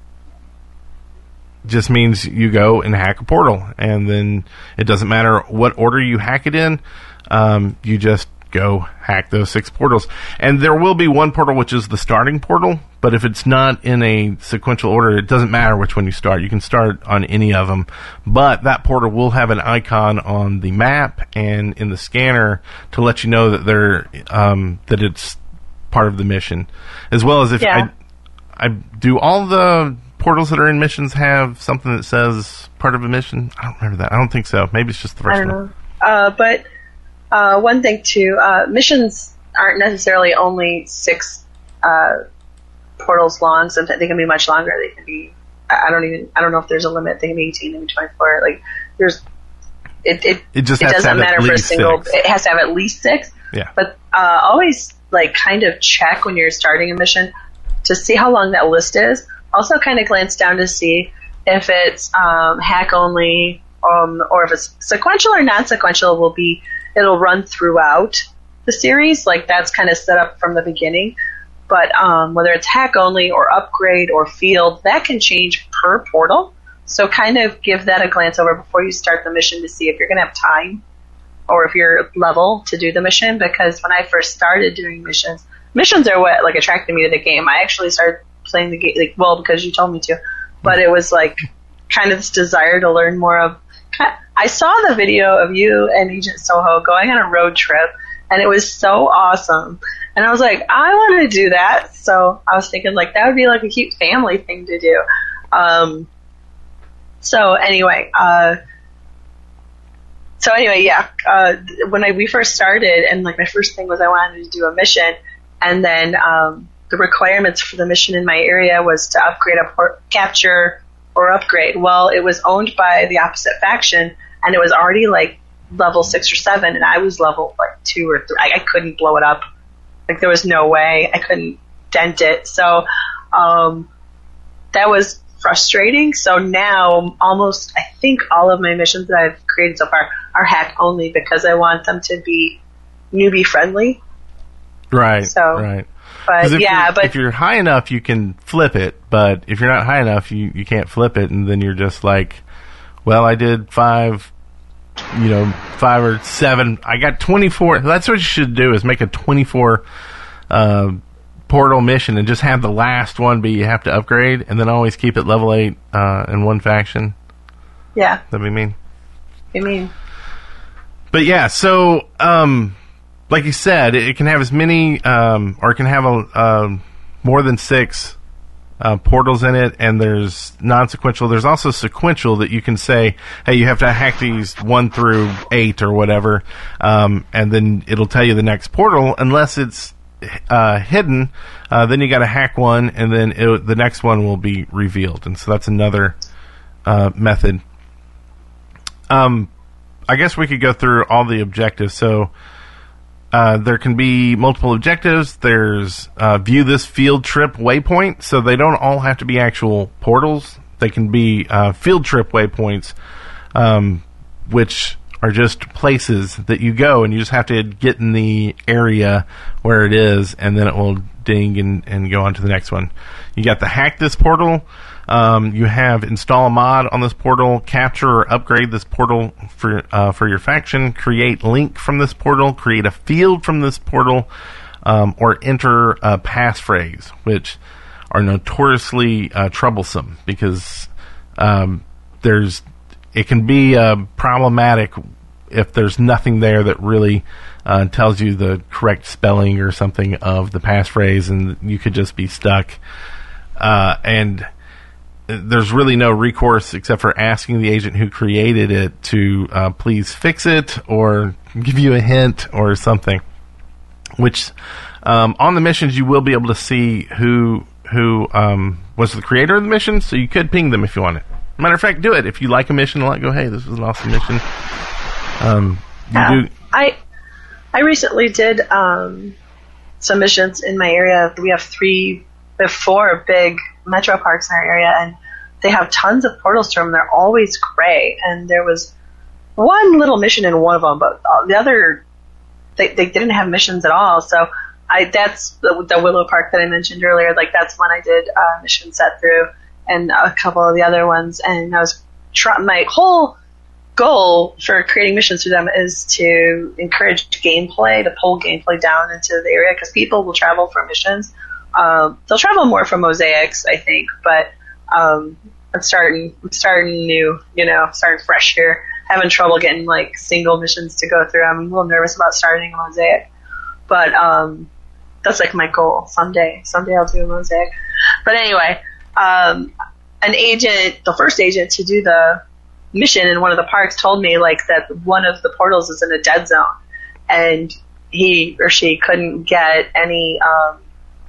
Speaker 4: just means you go and hack a portal, and then it doesn't matter what order you hack it in. Um, you just go hack those six portals, and there will be one portal which is the starting portal. But if it's not in a sequential order, it doesn't matter which one you start. You can start on any of them, but that portal will have an icon on the map and in the scanner to let you know that they're um, that it's part of the mission, as well as if
Speaker 5: Yeah.
Speaker 4: I, I do all the portals that are in missions have something that says part of a mission. I don't remember that. I don't think so. Maybe it's just the first
Speaker 5: I don't
Speaker 4: one.
Speaker 5: know. Uh, but uh, one thing too, uh, missions aren't necessarily only six uh, portals long. Sometimes they can be much longer. They can be. I don't even. I don't know if there's a limit. They can be eighteen, maybe twenty-four. Like there's. It it,
Speaker 4: It just
Speaker 5: it
Speaker 4: has to
Speaker 5: doesn't
Speaker 4: have at
Speaker 5: matter for a
Speaker 4: least
Speaker 5: single.
Speaker 4: six.
Speaker 5: It has to have at least six.
Speaker 4: Yeah.
Speaker 5: But uh, always like kind of check when you're starting a mission to see how long that list is. Also, kind of glance down to see if it's um, hack only, um, or if it's sequential or non-sequential. Will be it'll run throughout the series. Like that's kind of set up from the beginning. But um, whether it's hack only or upgrade or field, that can change per portal. So kind of give that a glance over before you start the mission to see if you're going to have time or if you're level to do the mission. Because when I first started doing missions, missions are what like attracted me to the game. I actually started playing the game, like, well, because you told me to. But it was like kind of this desire to learn more of. I saw the video of you and Agent Soho going on a road trip, and it was so awesome. And I was like, I want to do that. So I was thinking, like, that would be like a cute family thing to do. Um, so anyway, uh, so anyway, yeah. Uh, when I, we first started, and like my first thing was I wanted to do a mission, and then um, the requirements for the mission in my area was to upgrade a port, capture or upgrade. Well, it was owned by the opposite faction, and it was already like level six or seven, and I was level like two or three. I, I couldn't blow it up. Like there was no way I couldn't dent it. So um, that was frustrating. So now almost I think all of my missions that I've created so far are hack only because I want them to be newbie friendly.
Speaker 4: Right.
Speaker 5: So,
Speaker 4: right. 'Cause
Speaker 5: But
Speaker 4: if
Speaker 5: yeah,
Speaker 4: you're,
Speaker 5: but
Speaker 4: if you're high enough, you can flip it. But if you're not high enough, you, you can't flip it, and then you're just like, well, I did five, you know, five or seven. I got twenty-four. That's what you should do: is make a twenty-four uh, portal mission, and just have the last one be you have to upgrade, and then always keep it level eight uh, in one faction.
Speaker 5: yeah,
Speaker 4: That'd be mean.
Speaker 5: I mean,
Speaker 4: But yeah, so um, like you said, it, it can have as many, um, or it can have a uh, more than six uh, portals in it, and there's non-sequential. There's also sequential that you can say, hey, you have to hack these one through eight or whatever, um, and then it'll tell you the next portal, unless it's uh, hidden. Uh, then you got to hack one, and then it, the next one will be revealed, and so that's another uh, method. Um, I guess we could go through all the objectives. So uh, there can be multiple objectives. There's uh, view this field trip waypoint, so they don't all have to be actual portals. They can be uh, field trip waypoints, um, which are just places that you go, and you just have to get in the area where it is, and then it will ding and, and go on to the next one. You got the hack this portal. Um, you have install a mod on this portal, capture or upgrade this portal for uh, for your faction, create link from this portal, create a field from this portal, um, or enter a passphrase, which are notoriously uh, troublesome because um, there's it can be uh, problematic if there's nothing there that really uh, tells you the correct spelling or something of the passphrase, and you could just be stuck. Uh, and there's really no recourse except for asking the agent who created it to uh, please fix it or give you a hint or something. Which um, on the missions you will be able to see who who um, was the creator of the mission, so you could ping them if you want it. Matter of fact, do it if you like a mission. Like, go, hey, this was an awesome mission. Um, you
Speaker 5: yeah,
Speaker 4: do.
Speaker 5: I I recently did um, some missions in my area. We have three, we have four big metro parks in our area, and they have tons of portals to them. They're always gray, and there was one little mission in one of them, but the other, they, they didn't have missions at all. So I that's the, the Willow Park that I mentioned earlier. Like, that's when I did a mission set through, and a couple of the other ones. And I was trying, my whole goal for creating missions for them is to encourage gameplay, to pull gameplay down into the area, because people will travel for missions. Um, they'll travel more for mosaics, I think, but um, I'm starting, I'm starting new, you know, starting fresh here. Having trouble getting like single missions to go through. I'm a little nervous about starting a mosaic, but um, that's like my goal. Someday, someday I'll do a mosaic. But anyway, um, an agent, the first agent to do the mission in one of the parks, told me like that one of the portals is in a dead zone, and he or she couldn't get any um,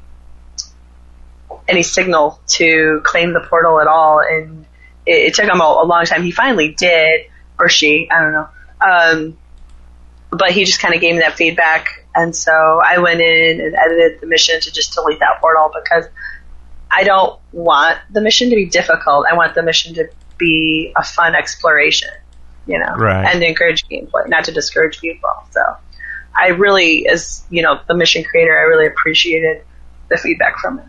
Speaker 5: any signal to claim the portal at all, and it, it took him a, a long time. He finally did, or she, I don't know, um, but he just kind of gave me that feedback, and so I went in and edited the mission to just delete that portal, because I don't want the mission to be difficult. I want the mission to be a fun exploration, you know,
Speaker 4: right,
Speaker 5: and to encourage gameplay, not to discourage people. So I really, as, you know, the mission creator, I really appreciated the feedback from it.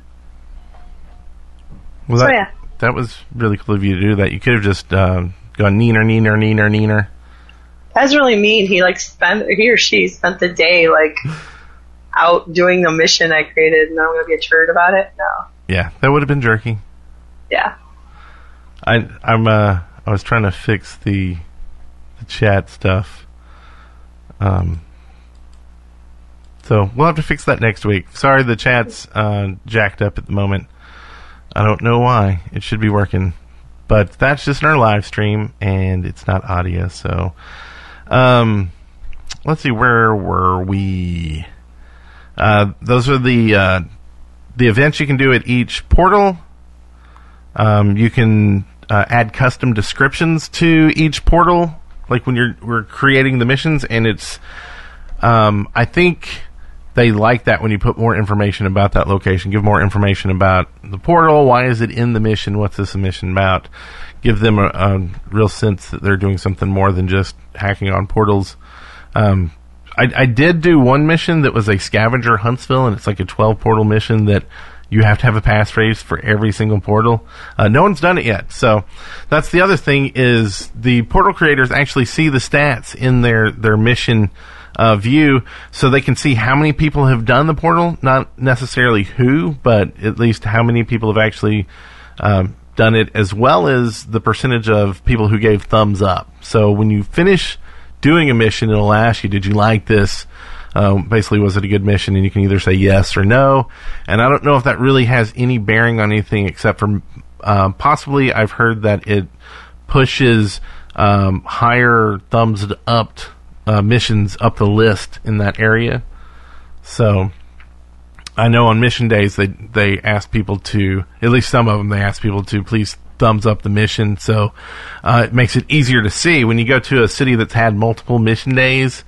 Speaker 4: Well,
Speaker 5: so
Speaker 4: that,
Speaker 5: yeah.
Speaker 4: that was really cool of you to do that. You could have just uh, gone neener, neener, neener, neener.
Speaker 5: That's really mean. He like spent, he or she spent the day like out doing the mission I created, and I'm going to be a turd about it? No.
Speaker 4: Yeah, that would have been jerky.
Speaker 5: Yeah.
Speaker 4: I I'm uh I was trying to fix the the chat stuff. Um. So we'll have to fix that next week. Sorry, the chat's uh, jacked up at the moment. I don't know why. It should be working, but that's just in our live stream, and it's not audio. So, um, let's see, where were we? Uh, those are the uh, the events you can do at each portal. Um, you can uh, add custom descriptions to each portal, like when you're we're creating the missions, and it's um, I think they like that when you put more information about that location, give more information about the portal, why is it in the mission, what's this mission about, give them a, a real sense that they're doing something more than just hacking on portals. Um, I, I did do one mission that was a scavenger Huntsville, and it's like a twelve portal mission that you have to have a passphrase for every single portal. Uh, no one's done it yet. So that's the other thing, is the portal creators actually see the stats in their, their mission uh, view, so they can see how many people have done the portal, not necessarily who, but at least how many people have actually um, done it, as well as the percentage of people who gave thumbs up. So when you finish doing a mission, it'll ask you, did you like this? Uh, basically, was it a good mission? And you can either say yes or no. And I don't know if that really has any bearing on anything, except for uh, possibly I've heard that it pushes um, higher thumbs up uh, missions up the list in that area. So I know on mission days they they ask people to, at least some of them, they ask people to please thumbs up the mission. So uh, it makes it easier to see when you go to a city that's had multiple mission days.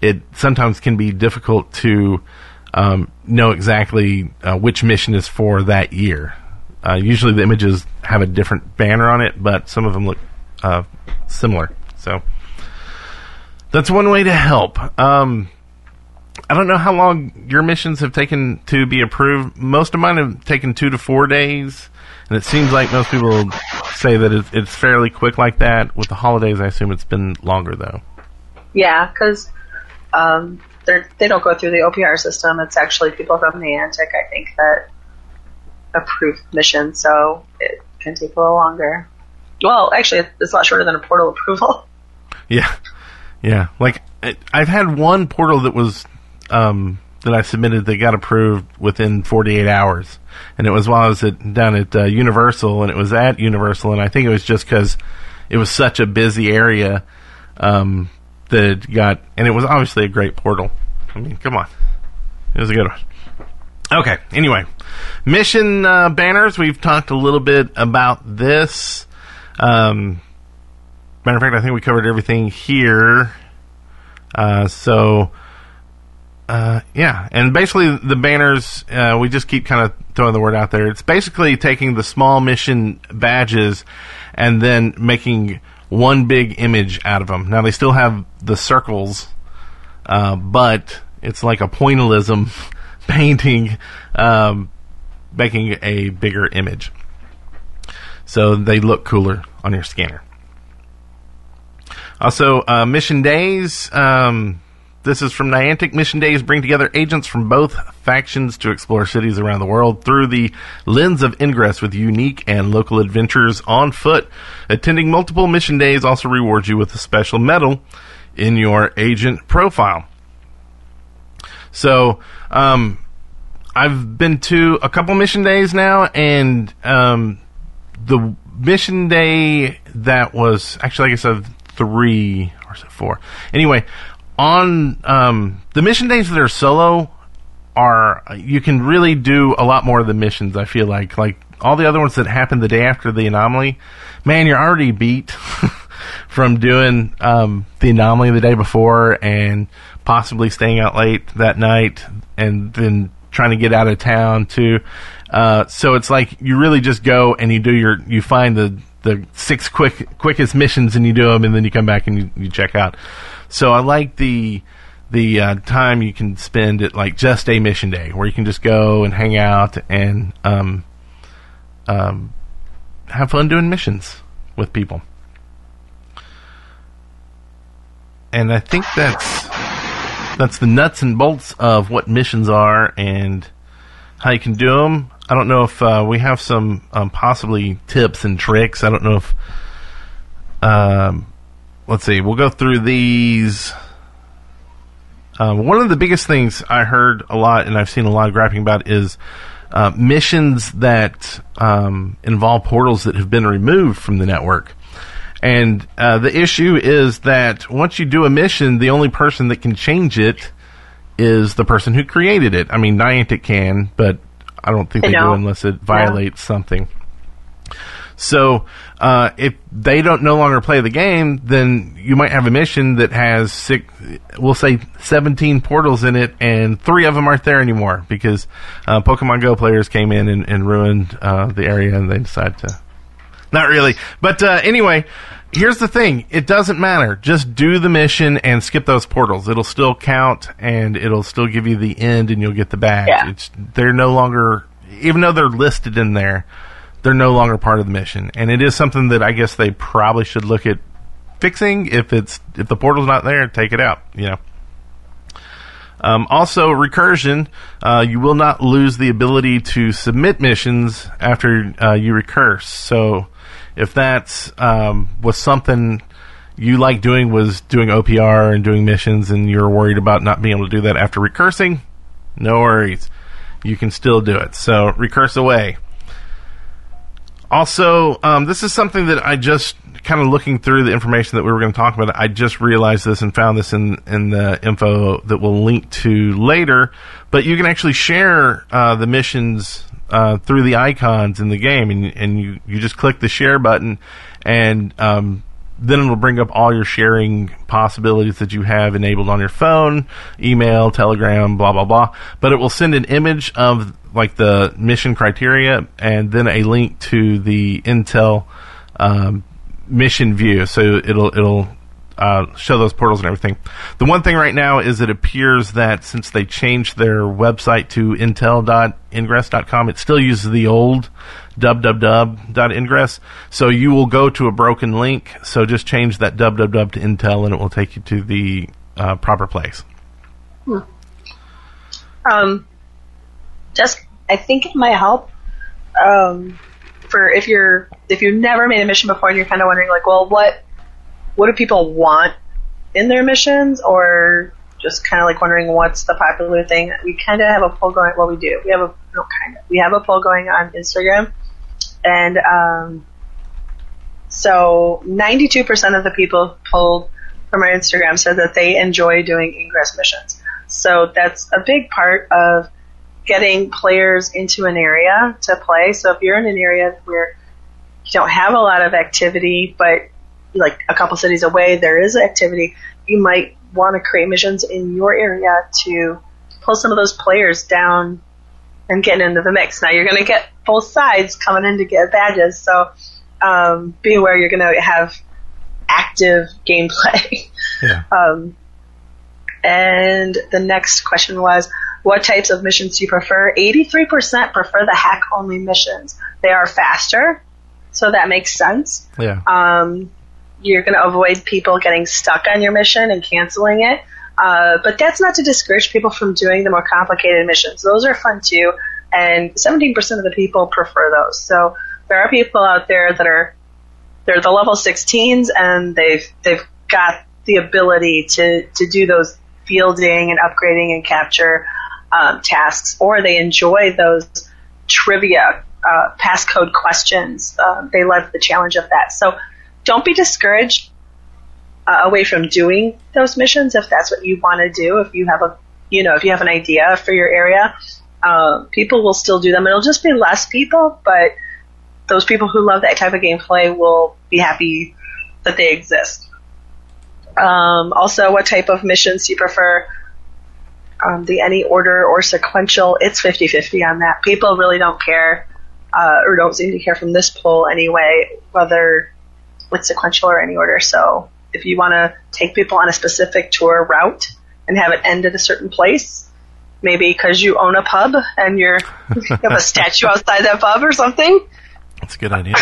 Speaker 4: it sometimes can be difficult to um, know exactly uh, which mission is for that year. Uh, usually the images have a different banner on it, but some of them look uh, similar. So that's one way to help. Um, I don't know how long your missions have taken to be approved. Most of mine have taken two to four days, and it seems like most people say that it's, it's fairly quick like that. With the holidays, I assume it's been longer, though.
Speaker 5: Yeah, because um, they don't go through the O P R system. It's actually people from Niantic, I think, that approve missions, so it can take a little longer. Well, actually, it's a lot shorter than a portal approval.
Speaker 4: Yeah, yeah. Like, I've had one portal that was um, that I submitted that got approved within forty-eight hours, and it was while I was at, down at uh, Universal, and it was at Universal, and I think it was just because it was such a busy area um, that it got, and it was obviously a great portal. I mean, come on, it was a good one. Okay, anyway, mission uh, banners. We've talked a little bit about this. Um, matter of fact, I think we covered everything here. Uh, so, uh, yeah, and basically the banners, uh, we just keep kind of throwing the word out there. It's basically taking the small mission badges and then making one big image out of them. Now, they still have the circles, uh, but it's like a pointillism painting, um, making a bigger image. So they look cooler on your scanner. Also, uh, mission days. Um, this is from Niantic. Mission days bring together agents from both factions to explore cities around the world through the lens of Ingress with unique and local adventures on foot. Attending multiple mission days also rewards you with a special medal in your agent profile. So, um, I've been to a couple mission days now, and um, the mission day that was actually, I guess, of three or is it four? Anyway, on um, the mission days that are solo, are you can really do a lot more of the missions. I feel like, like all the other ones that happen the day after the anomaly, man, you're already beat from doing um, the anomaly the day before and possibly staying out late that night and then trying to get out of town too. Uh, so it's like you really just go and you do your, you find the, the six quick, quickest missions and you do them and then you come back and you, you check out. So I like the, the, uh, time you can spend at like just a mission day where you can just go and hang out and, um, um, have fun doing missions with people. And I think that's, that's the nuts and bolts of what missions are and how you can do them. I don't know if uh, we have some um, possibly tips and tricks. I don't know if... Um, let's see. We'll go through these. Um, one of the biggest things I heard a lot, and I've seen a lot of griping about, is uh, missions that um, involve portals that have been removed from the network. And uh, the issue is that once you do a mission, the only person that can change it is the person who created it. I mean, Niantic can, but I don't think they do unless it violates yeah. something. So uh, if they don't no longer play the game, then you might have a mission that has six, we'll say seventeen portals in it, and three of them aren't there anymore because uh, Pokemon Go players came in and, and ruined uh, the area, and they decided to. Not really. But uh, anyway, here's the thing. It doesn't matter. Just do the mission and skip those portals. It'll still count, and it'll still give you the end, and you'll get the badge.
Speaker 5: Yeah.
Speaker 4: It's, they're no longer, even though they're listed in there, they're no longer part of the mission. And it is something that I guess they probably should look at fixing. If it's if the portal's not there, take it out, you know. Um, also, recursion, uh, you will not lose the ability to submit missions after uh, you recurse. So if that's um, was something you like doing, was doing O P R and doing missions, and you're worried about not being able to do that after recursing, no worries. You can still do it. So recurse away. Also, um, this is something that I just kind of looking through the information that we were going to talk about. I just realized this and found this in, in the info that we'll link to later. But you can actually share uh, the missions uh, through the icons in the game, and, and you, you just click the share button, and um, then it'll bring up all your sharing possibilities that you have enabled on your phone, email, Telegram, blah, blah, blah. But it will send an image of like the mission criteria and then a link to the Intel um, mission view. So it'll it'll uh, show those portals and everything. The one thing right now is it appears that since they changed their website to intel dot ingress dot com, it still uses the old w w w dot ingress. So you will go to a broken link. So just change that w w w to Intel and it will take you to the uh, proper place.
Speaker 5: Hmm. Um. Just, I think it might help um, for if you're if you've never made a mission before and you're kind of wondering like, well, what what do people want in their missions, or just kind of like wondering what's the popular thing. We kind of have a poll going. Well, we do. We have a no kind of. We have a poll going on Instagram, and um, so ninety-two percent of the people polled from our Instagram said that they enjoy doing ingress missions. So that's a big part of getting players into an area to play. So if you're in an area where you don't have a lot of activity, but like a couple cities away there is activity, you might want to create missions in your area to pull some of those players down and get into the mix. Now you're going to get both sides coming in to get badges, so um, be aware you're going to have active gameplay.
Speaker 4: Yeah.
Speaker 5: Um, and the next question was, what types of missions do you prefer? eighty-three percent prefer the hack-only missions. They are faster, so that makes sense.
Speaker 4: Yeah.
Speaker 5: Um, you're going to avoid people getting stuck on your mission and canceling it. Uh, but that's not to discourage people from doing the more complicated missions. Those are fun too, and seventeen percent of the people prefer those. So there are people out there that are they're the level sixteens, and they've they've got the ability to, to do those fielding and upgrading and capture um, tasks, or they enjoy those trivia uh, passcode questions. Uh, they love the challenge of that. So don't be discouraged uh, away from doing those missions if that's what you want to do. If you have a, you know, if you have an idea for your area, uh, people will still do them. It'll just be less people, but those people who love that type of gameplay will be happy that they exist. Um, also, what type of missions do you prefer? Um, the any order or sequential, it's fifty-fifty on that. People really don't care, uh, or don't seem to care from this poll anyway, whether it's sequential or any order. So if you want to take people on a specific tour route and have it end at a certain place, maybe because you own a pub and you're, you have a statue outside that pub or something.
Speaker 4: That's a good idea.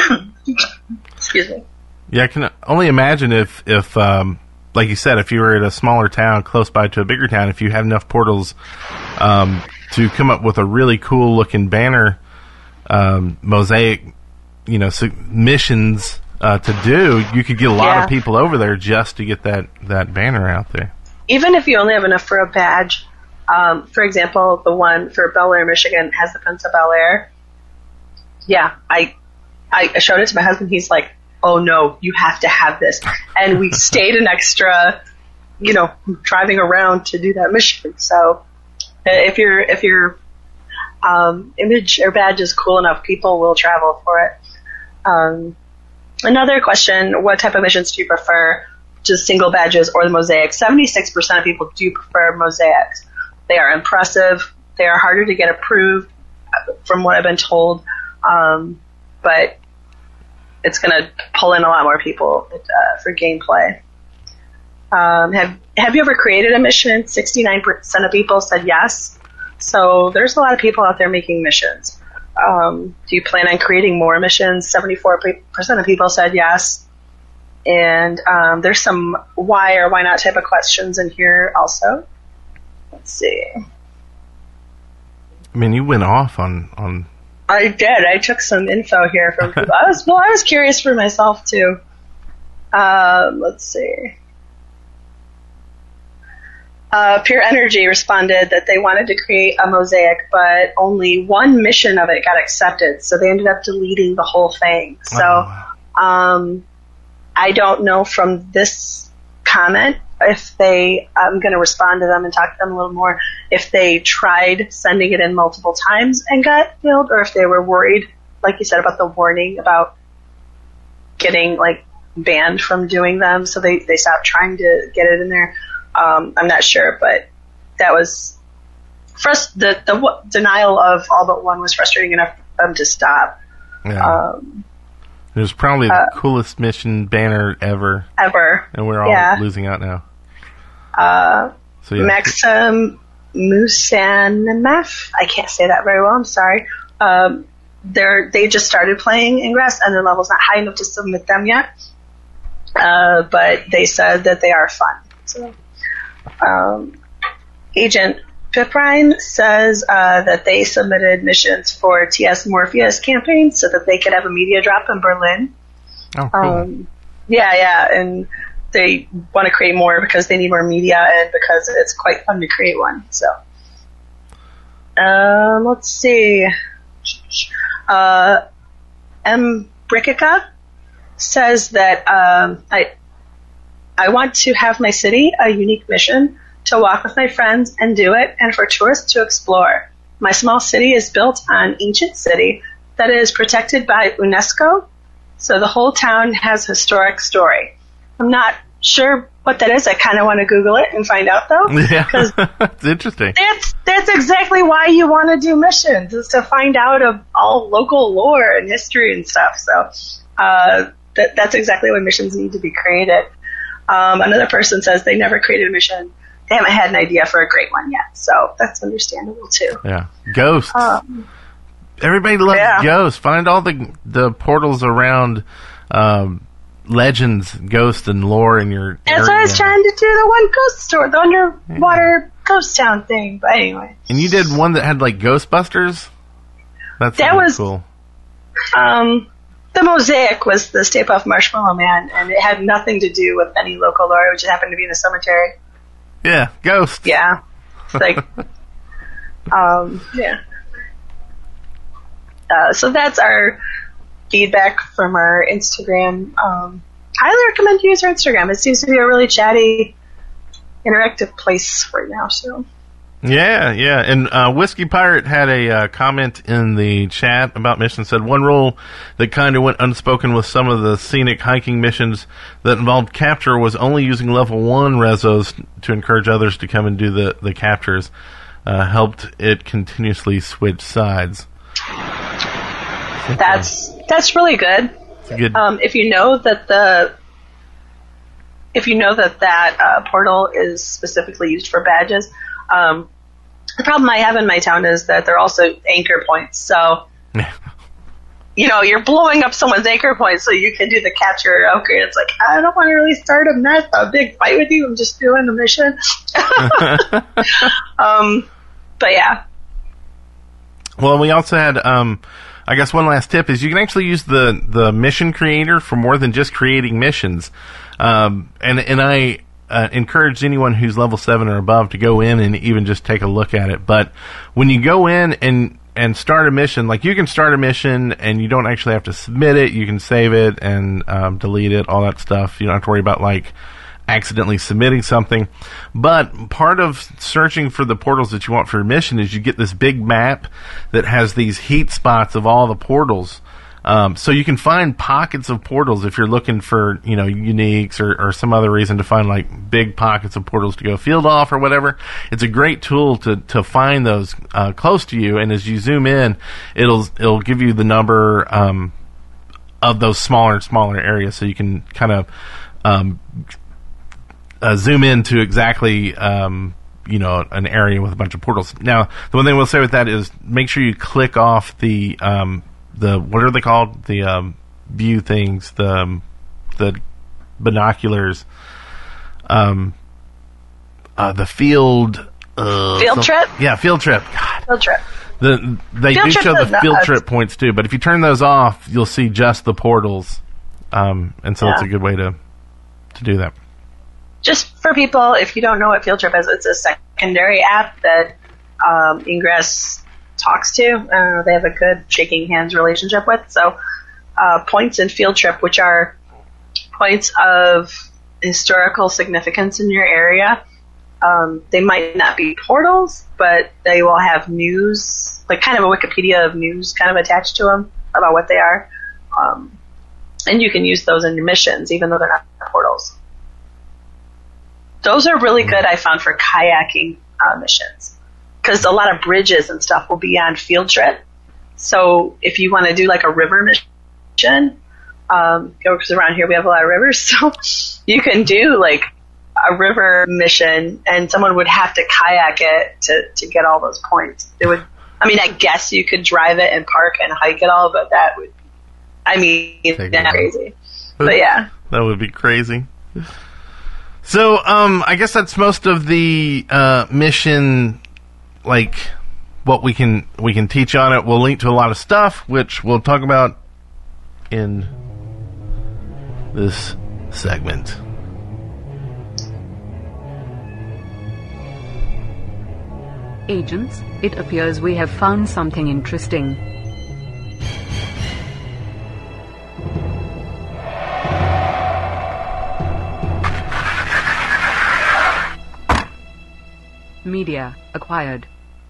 Speaker 5: Excuse me.
Speaker 4: Yeah, I can only imagine if, if um, like you said, if you were at a smaller town close by to a bigger town, if you had enough portals um, to come up with a really cool-looking banner um, mosaic, you know, so missions uh, to do, you could get a lot
Speaker 5: Yeah.
Speaker 4: of people over there just to get that, that banner out there.
Speaker 5: Even if you only have enough for a badge, um, for example, the one for Bel Air, Michigan has the Prince of Bel Air. Yeah, I I showed it to my husband. He's like, oh no, you have to have this. And we stayed an extra, you know, driving around to do that mission. So if your if your um, image or badge is cool enough, people will travel for it. Um, another question, what type of missions do you prefer? Just single badges or the mosaics? seventy-six percent of people do prefer mosaics. They are impressive. They are harder to get approved, from what I've been told. Um, but it's going to pull in a lot more people uh, for gameplay. Um, have Have you ever created a mission? sixty-nine percent of people said yes. So there's a lot of people out there making missions. Um, do you plan on creating more missions? seventy-four percent of people said yes. And um, there's some why or why not type of questions in here also. Let's see.
Speaker 4: I mean, you went off on... on
Speaker 5: I did. I took some info here from people. I was well. I was curious for myself too. Um, let's see. Uh, Pure Energy responded that they wanted to create a mosaic, but only one mission of it got accepted, so they ended up deleting the whole thing. So,
Speaker 4: Oh.
Speaker 5: um, I don't know from this comment if they, I'm going to respond to them and talk to them a little more, if they tried sending it in multiple times and got killed, or if they were worried, like you said, about the warning about getting, like, banned from doing them, so they, they stopped trying to get it in there. Um, I'm not sure, but that was first the the w- denial of all but one was frustrating enough for them to stop.
Speaker 4: Yeah.
Speaker 5: Um,
Speaker 4: it was probably the
Speaker 5: uh,
Speaker 4: coolest mission banner ever.
Speaker 5: Ever.
Speaker 4: And we're all
Speaker 5: yeah.
Speaker 4: losing out now.
Speaker 5: Uh,
Speaker 4: so, yeah.
Speaker 5: Maxim Musanimef, I can't say that very well, I'm sorry. Um, they're, they just started playing Ingress, and their level's not high enough to submit them yet. Uh, but they said that they are fun. So, um, Agent Piprine says uh, that they submitted missions for T S Morpheus campaign so that they could have a media drop in Berlin.
Speaker 4: Oh, cool.
Speaker 5: Um, yeah, yeah, and they want to create more because they need more media and because it's quite fun to create one. So, um, let's see. Uh, M. Brickica says that um, I I want to have my city a unique mission to walk with my friends and do it, and for tourists to explore. My small city is built on ancient city that is protected by UNESCO, so the whole town has historic story. I'm not sure what that is. I kind of want to Google it and find out, though.
Speaker 4: Yeah, it's interesting.
Speaker 5: That's, that's exactly why you want to do missions, is to find out of all local lore and history and stuff. So uh, that, that's exactly why missions need to be created. Um, another person says they never created a mission. They haven't had an idea for a great one yet, so that's understandable too.
Speaker 4: Yeah, ghosts.
Speaker 5: Um,
Speaker 4: Everybody loves
Speaker 5: yeah.
Speaker 4: ghosts. Find all the the portals around um, legends, ghosts, and lore in your
Speaker 5: That's
Speaker 4: area.
Speaker 5: what I was trying to do, the one ghost store, the underwater yeah. ghost town thing. But anyway.
Speaker 4: And you did one that had like Ghostbusters? That's
Speaker 5: that was
Speaker 4: cool.
Speaker 5: Um, the Mosaic was the Stay Puft Marshmallow Man, and it had nothing to do with any local lore, which happened to be in a cemetery.
Speaker 4: Yeah, ghosts.
Speaker 5: Yeah. Like, um, yeah. Uh, so that's our feedback from our Instagram. Um, highly recommend you use our Instagram. It seems to be a really chatty, interactive place right now. So.
Speaker 4: Yeah, yeah. And uh, Whiskey Pirate had a uh, comment in the chat about missions. Said one rule that kind of went unspoken with some of the scenic hiking missions that involved capture was only using level one rezos to encourage others to come and do the, the captures. Uh, helped it continuously switch sides.
Speaker 5: That's that's really good.
Speaker 4: good.
Speaker 5: Um, if you know that the if you know that that uh, portal is specifically used for badges, um, the problem I have in my town is that they're also anchor points. So, you know, you're blowing up someone's anchor point so you can do the capture upgrade. It's like, I don't want to really start a mess, a big fight with you. I'm just doing the mission. um, but yeah.
Speaker 4: Well, we also had, um, I guess one last tip is you can actually use the, the mission creator for more than just creating missions. Um, and, and I uh, encourage anyone who's level seven or above to go in and even just take a look at it. But when you go in and, and start a mission, like you can start a mission and you don't actually have to submit it. You can save it and um, delete it, all that stuff. You don't have to worry about like accidentally submitting something. But part of searching for the portals that you want for your mission is you get this big map that has these heat spots of all the portals. Um, so you can find pockets of portals if you're looking for, you know, uniques or, or some other reason to find like big pockets of portals to go field off or whatever. It's a great tool to, to find those uh, close to you. And as you zoom in, it'll it'll give you the number um, of those smaller and smaller areas, so you can kind of um, Uh, zoom in to exactly, um, you know, an area with a bunch of portals. Now, the one thing we'll say with that is make sure you click off the, um, the what are they called? The um, view things, the um, the binoculars, um, uh, the field. Uh,
Speaker 5: field
Speaker 4: so,
Speaker 5: trip?
Speaker 4: Yeah, field trip. God.
Speaker 5: Field trip.
Speaker 4: The, they
Speaker 5: field
Speaker 4: do show the
Speaker 5: not,
Speaker 4: field
Speaker 5: uh,
Speaker 4: trip points too, but if you turn those off, you'll see just the portals. Um, and so
Speaker 5: yeah.
Speaker 4: it's a good way to to do that.
Speaker 5: Just for people, if you don't know what Field Trip is, it's a secondary app that um, Ingress talks to. Uh, they have a good shaking hands relationship with. So uh, points in Field Trip, which are points of historical significance in your area, um, they might not be portals, but they will have news, like kind of a Wikipedia of news kind of attached to them about what they are. Um, and you can use those in your missions, even though they're not portals. Those are really good, I found, for kayaking uh, missions. Because a lot of bridges and stuff will be on field trip. So if you want to do like a river mission, um, because around here we have a lot of rivers, so you can do like a river mission, and someone would have to kayak it to, to get all those points. It would, I mean, I guess you could drive it and park and hike it all, but that would, I mean, that's crazy. But yeah.
Speaker 4: That would be crazy. So, um, I guess that's most of the uh, mission, like, what we can we can teach on it. We'll link to a lot of stuff, which we'll talk about in this segment.
Speaker 8: Agents, it appears we have found something interesting. Media acquired.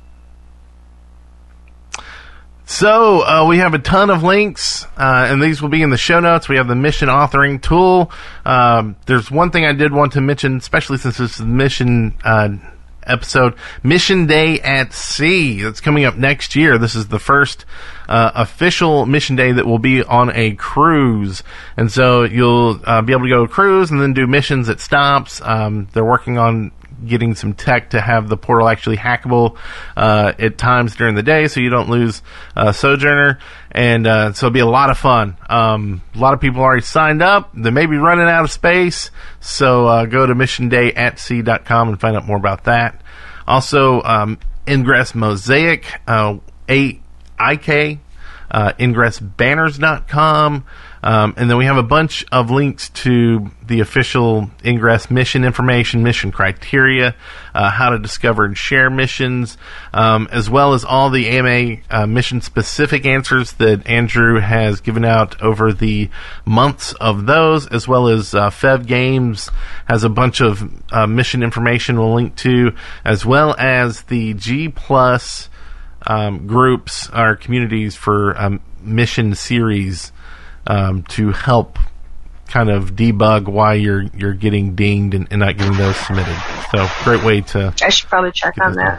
Speaker 4: So, uh, we have a ton of links, uh, and these will be in the show notes. We have the mission authoring tool. Um, there's one thing I did want to mention, especially since this is the mission uh, episode, Mission Day at Sea. That's coming up next year. This is the first uh, official mission day that will be on a cruise. And so you'll uh, be able to go cruise and then do missions at stops. Um, they're working on getting some tech to have the portal actually hackable uh, at times during the day, so you don't lose uh, Sojourner, and uh, so it'll be a lot of fun. Um, a lot of people already signed up. They may be running out of space, so uh, go to mission day at sea dot com and find out more about that. Also, um, Ingress Mosaic, uh, A I K, uh, ingress banners dot com. Um, and then we have a bunch of links to the official Ingress mission information, mission criteria, uh, how to discover and share missions, um, as well as all the A M A uh, mission-specific answers that Andrew has given out over the months of those, as well as uh, Fev Games has a bunch of uh, mission information we'll link to, as well as the G Plus um, groups, our communities for um, mission series. Um, to help kind of debug why you're you're getting dinged and, and not getting those submitted. So, great way to...
Speaker 5: I should probably check on that.
Speaker 4: Done.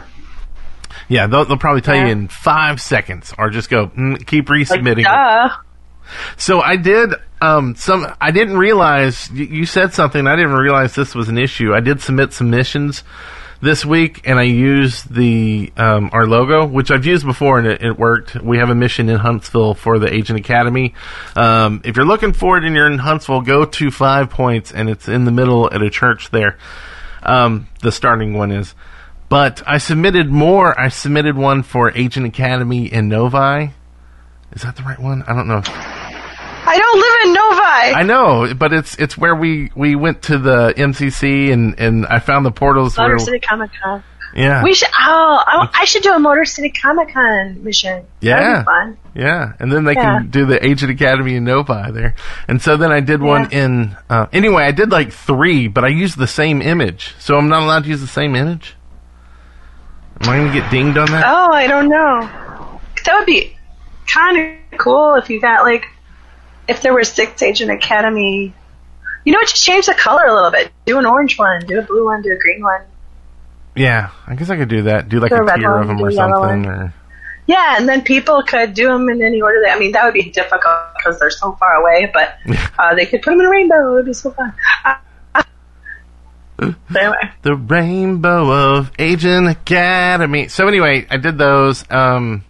Speaker 4: Yeah, they'll, they'll probably tell
Speaker 5: yeah.
Speaker 4: you in five seconds, or just go, mm, keep resubmitting.
Speaker 5: Like, duh.
Speaker 4: So, I did... Um, some. I didn't realize... You, you said something, I didn't realize this was an issue. I did submit some missions this week, and I used the um, our logo, which I've used before, and it, it worked. We have a mission in Huntsville for the Agent Academy. Um, if you're looking for it and you're in Huntsville, go to Five Points, and it's in the middle at a church there. Um, the starting one is. But I submitted more. I submitted one for Agent Academy in Novi. Is that the right one? I don't know.
Speaker 5: I don't live in Novi.
Speaker 4: I know, but it's it's where we, we went to the M C C and, and I found the portals.
Speaker 5: Motor
Speaker 4: where,
Speaker 5: City Comic Con.
Speaker 4: Yeah.
Speaker 5: We should. Oh, I, I should do a Motor City Comic Con mission.
Speaker 4: Yeah.
Speaker 5: That'd be fun.
Speaker 4: Yeah, and then they
Speaker 5: yeah.
Speaker 4: can do the Agent Academy in Novi there. And so then I did one
Speaker 5: yeah.
Speaker 4: in. Uh, anyway, I did like three, but I used the same image, so I'm not allowed to use the same image. Am I going to get dinged on that?
Speaker 5: Oh, I don't know. That would be kind of cool if you got like. If there were six Agent Academy, you know, just change the color a little bit. Do an orange one, do a blue one, do a green one.
Speaker 4: Yeah, I guess I could do that. Do like
Speaker 5: do
Speaker 4: a,
Speaker 5: a
Speaker 4: tier
Speaker 5: one,
Speaker 4: of them or something. Or...
Speaker 5: Yeah, and then people could do them in any order. They, I mean, that would be difficult because they're so far away, but uh, they could put them in a rainbow. It would be so fun. Uh, so anyway.
Speaker 4: The rainbow of Agent Academy. So anyway, I did those. Um,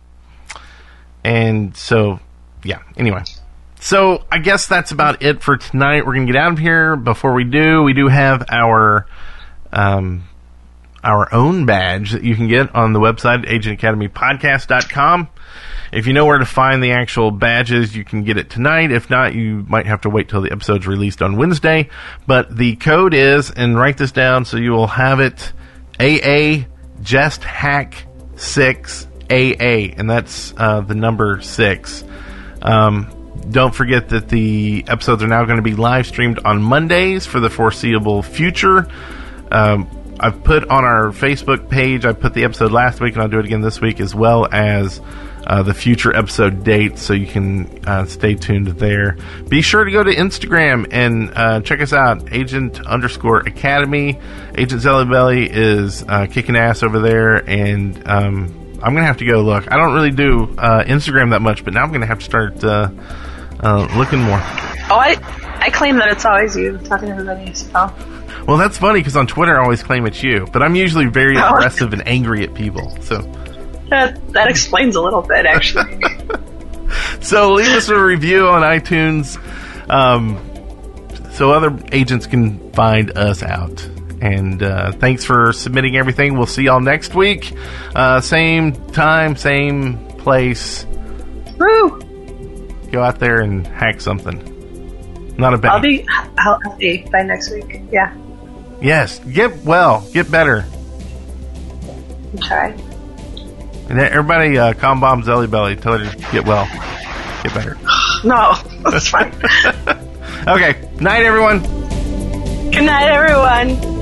Speaker 4: and so, yeah, anyway. So, I guess that's about it for tonight. We're going to get out of here. Before we do, we do have our um, our own badge that you can get on the website, agent academy podcast dot com. If you know where to find the actual badges, you can get it tonight. If not, you might have to wait till the episode's released on Wednesday. But the code is, and write this down so you will have it, A A Just Hack six A A, and that's uh, the number six. Um... Don't forget that the episodes are now going to be live streamed on Mondays for the foreseeable future. Um, I've put on our Facebook page, I put the episode last week, and I'll do it again this week, as well as uh, the future episode dates, so you can uh, stay tuned there. Be sure to go to Instagram and uh, check us out, Agent underscore Academy. Agent Zellybelly is uh, kicking ass over there, and um, I'm going to have to go look. I don't really do uh, Instagram that much, but now I'm going to have to start uh, uh, looking more.
Speaker 5: Oh, I I claim that it's always you talking to everybody, so...
Speaker 4: Well, that's funny, because on Twitter I always claim it's you, but I'm usually very
Speaker 5: Oh.
Speaker 4: aggressive and angry at people, so...
Speaker 5: That, that explains a little bit, actually.
Speaker 4: So leave us a review on iTunes, um, so other agents can find us out. And uh, thanks for submitting everything. We'll see y'all next week. Uh, same time, same place.
Speaker 5: Woo!
Speaker 4: Go out there and hack something. Not a bad.
Speaker 5: I'll be I'll, I'll be by next week. Yeah.
Speaker 4: Yes, get well, get better.
Speaker 5: I'm trying.
Speaker 4: And everybody, uh, calm bomb Zellybelly. Tell her to get well, get better.
Speaker 5: No, that's fine.
Speaker 4: Okay, night everyone.
Speaker 5: Good night, everyone.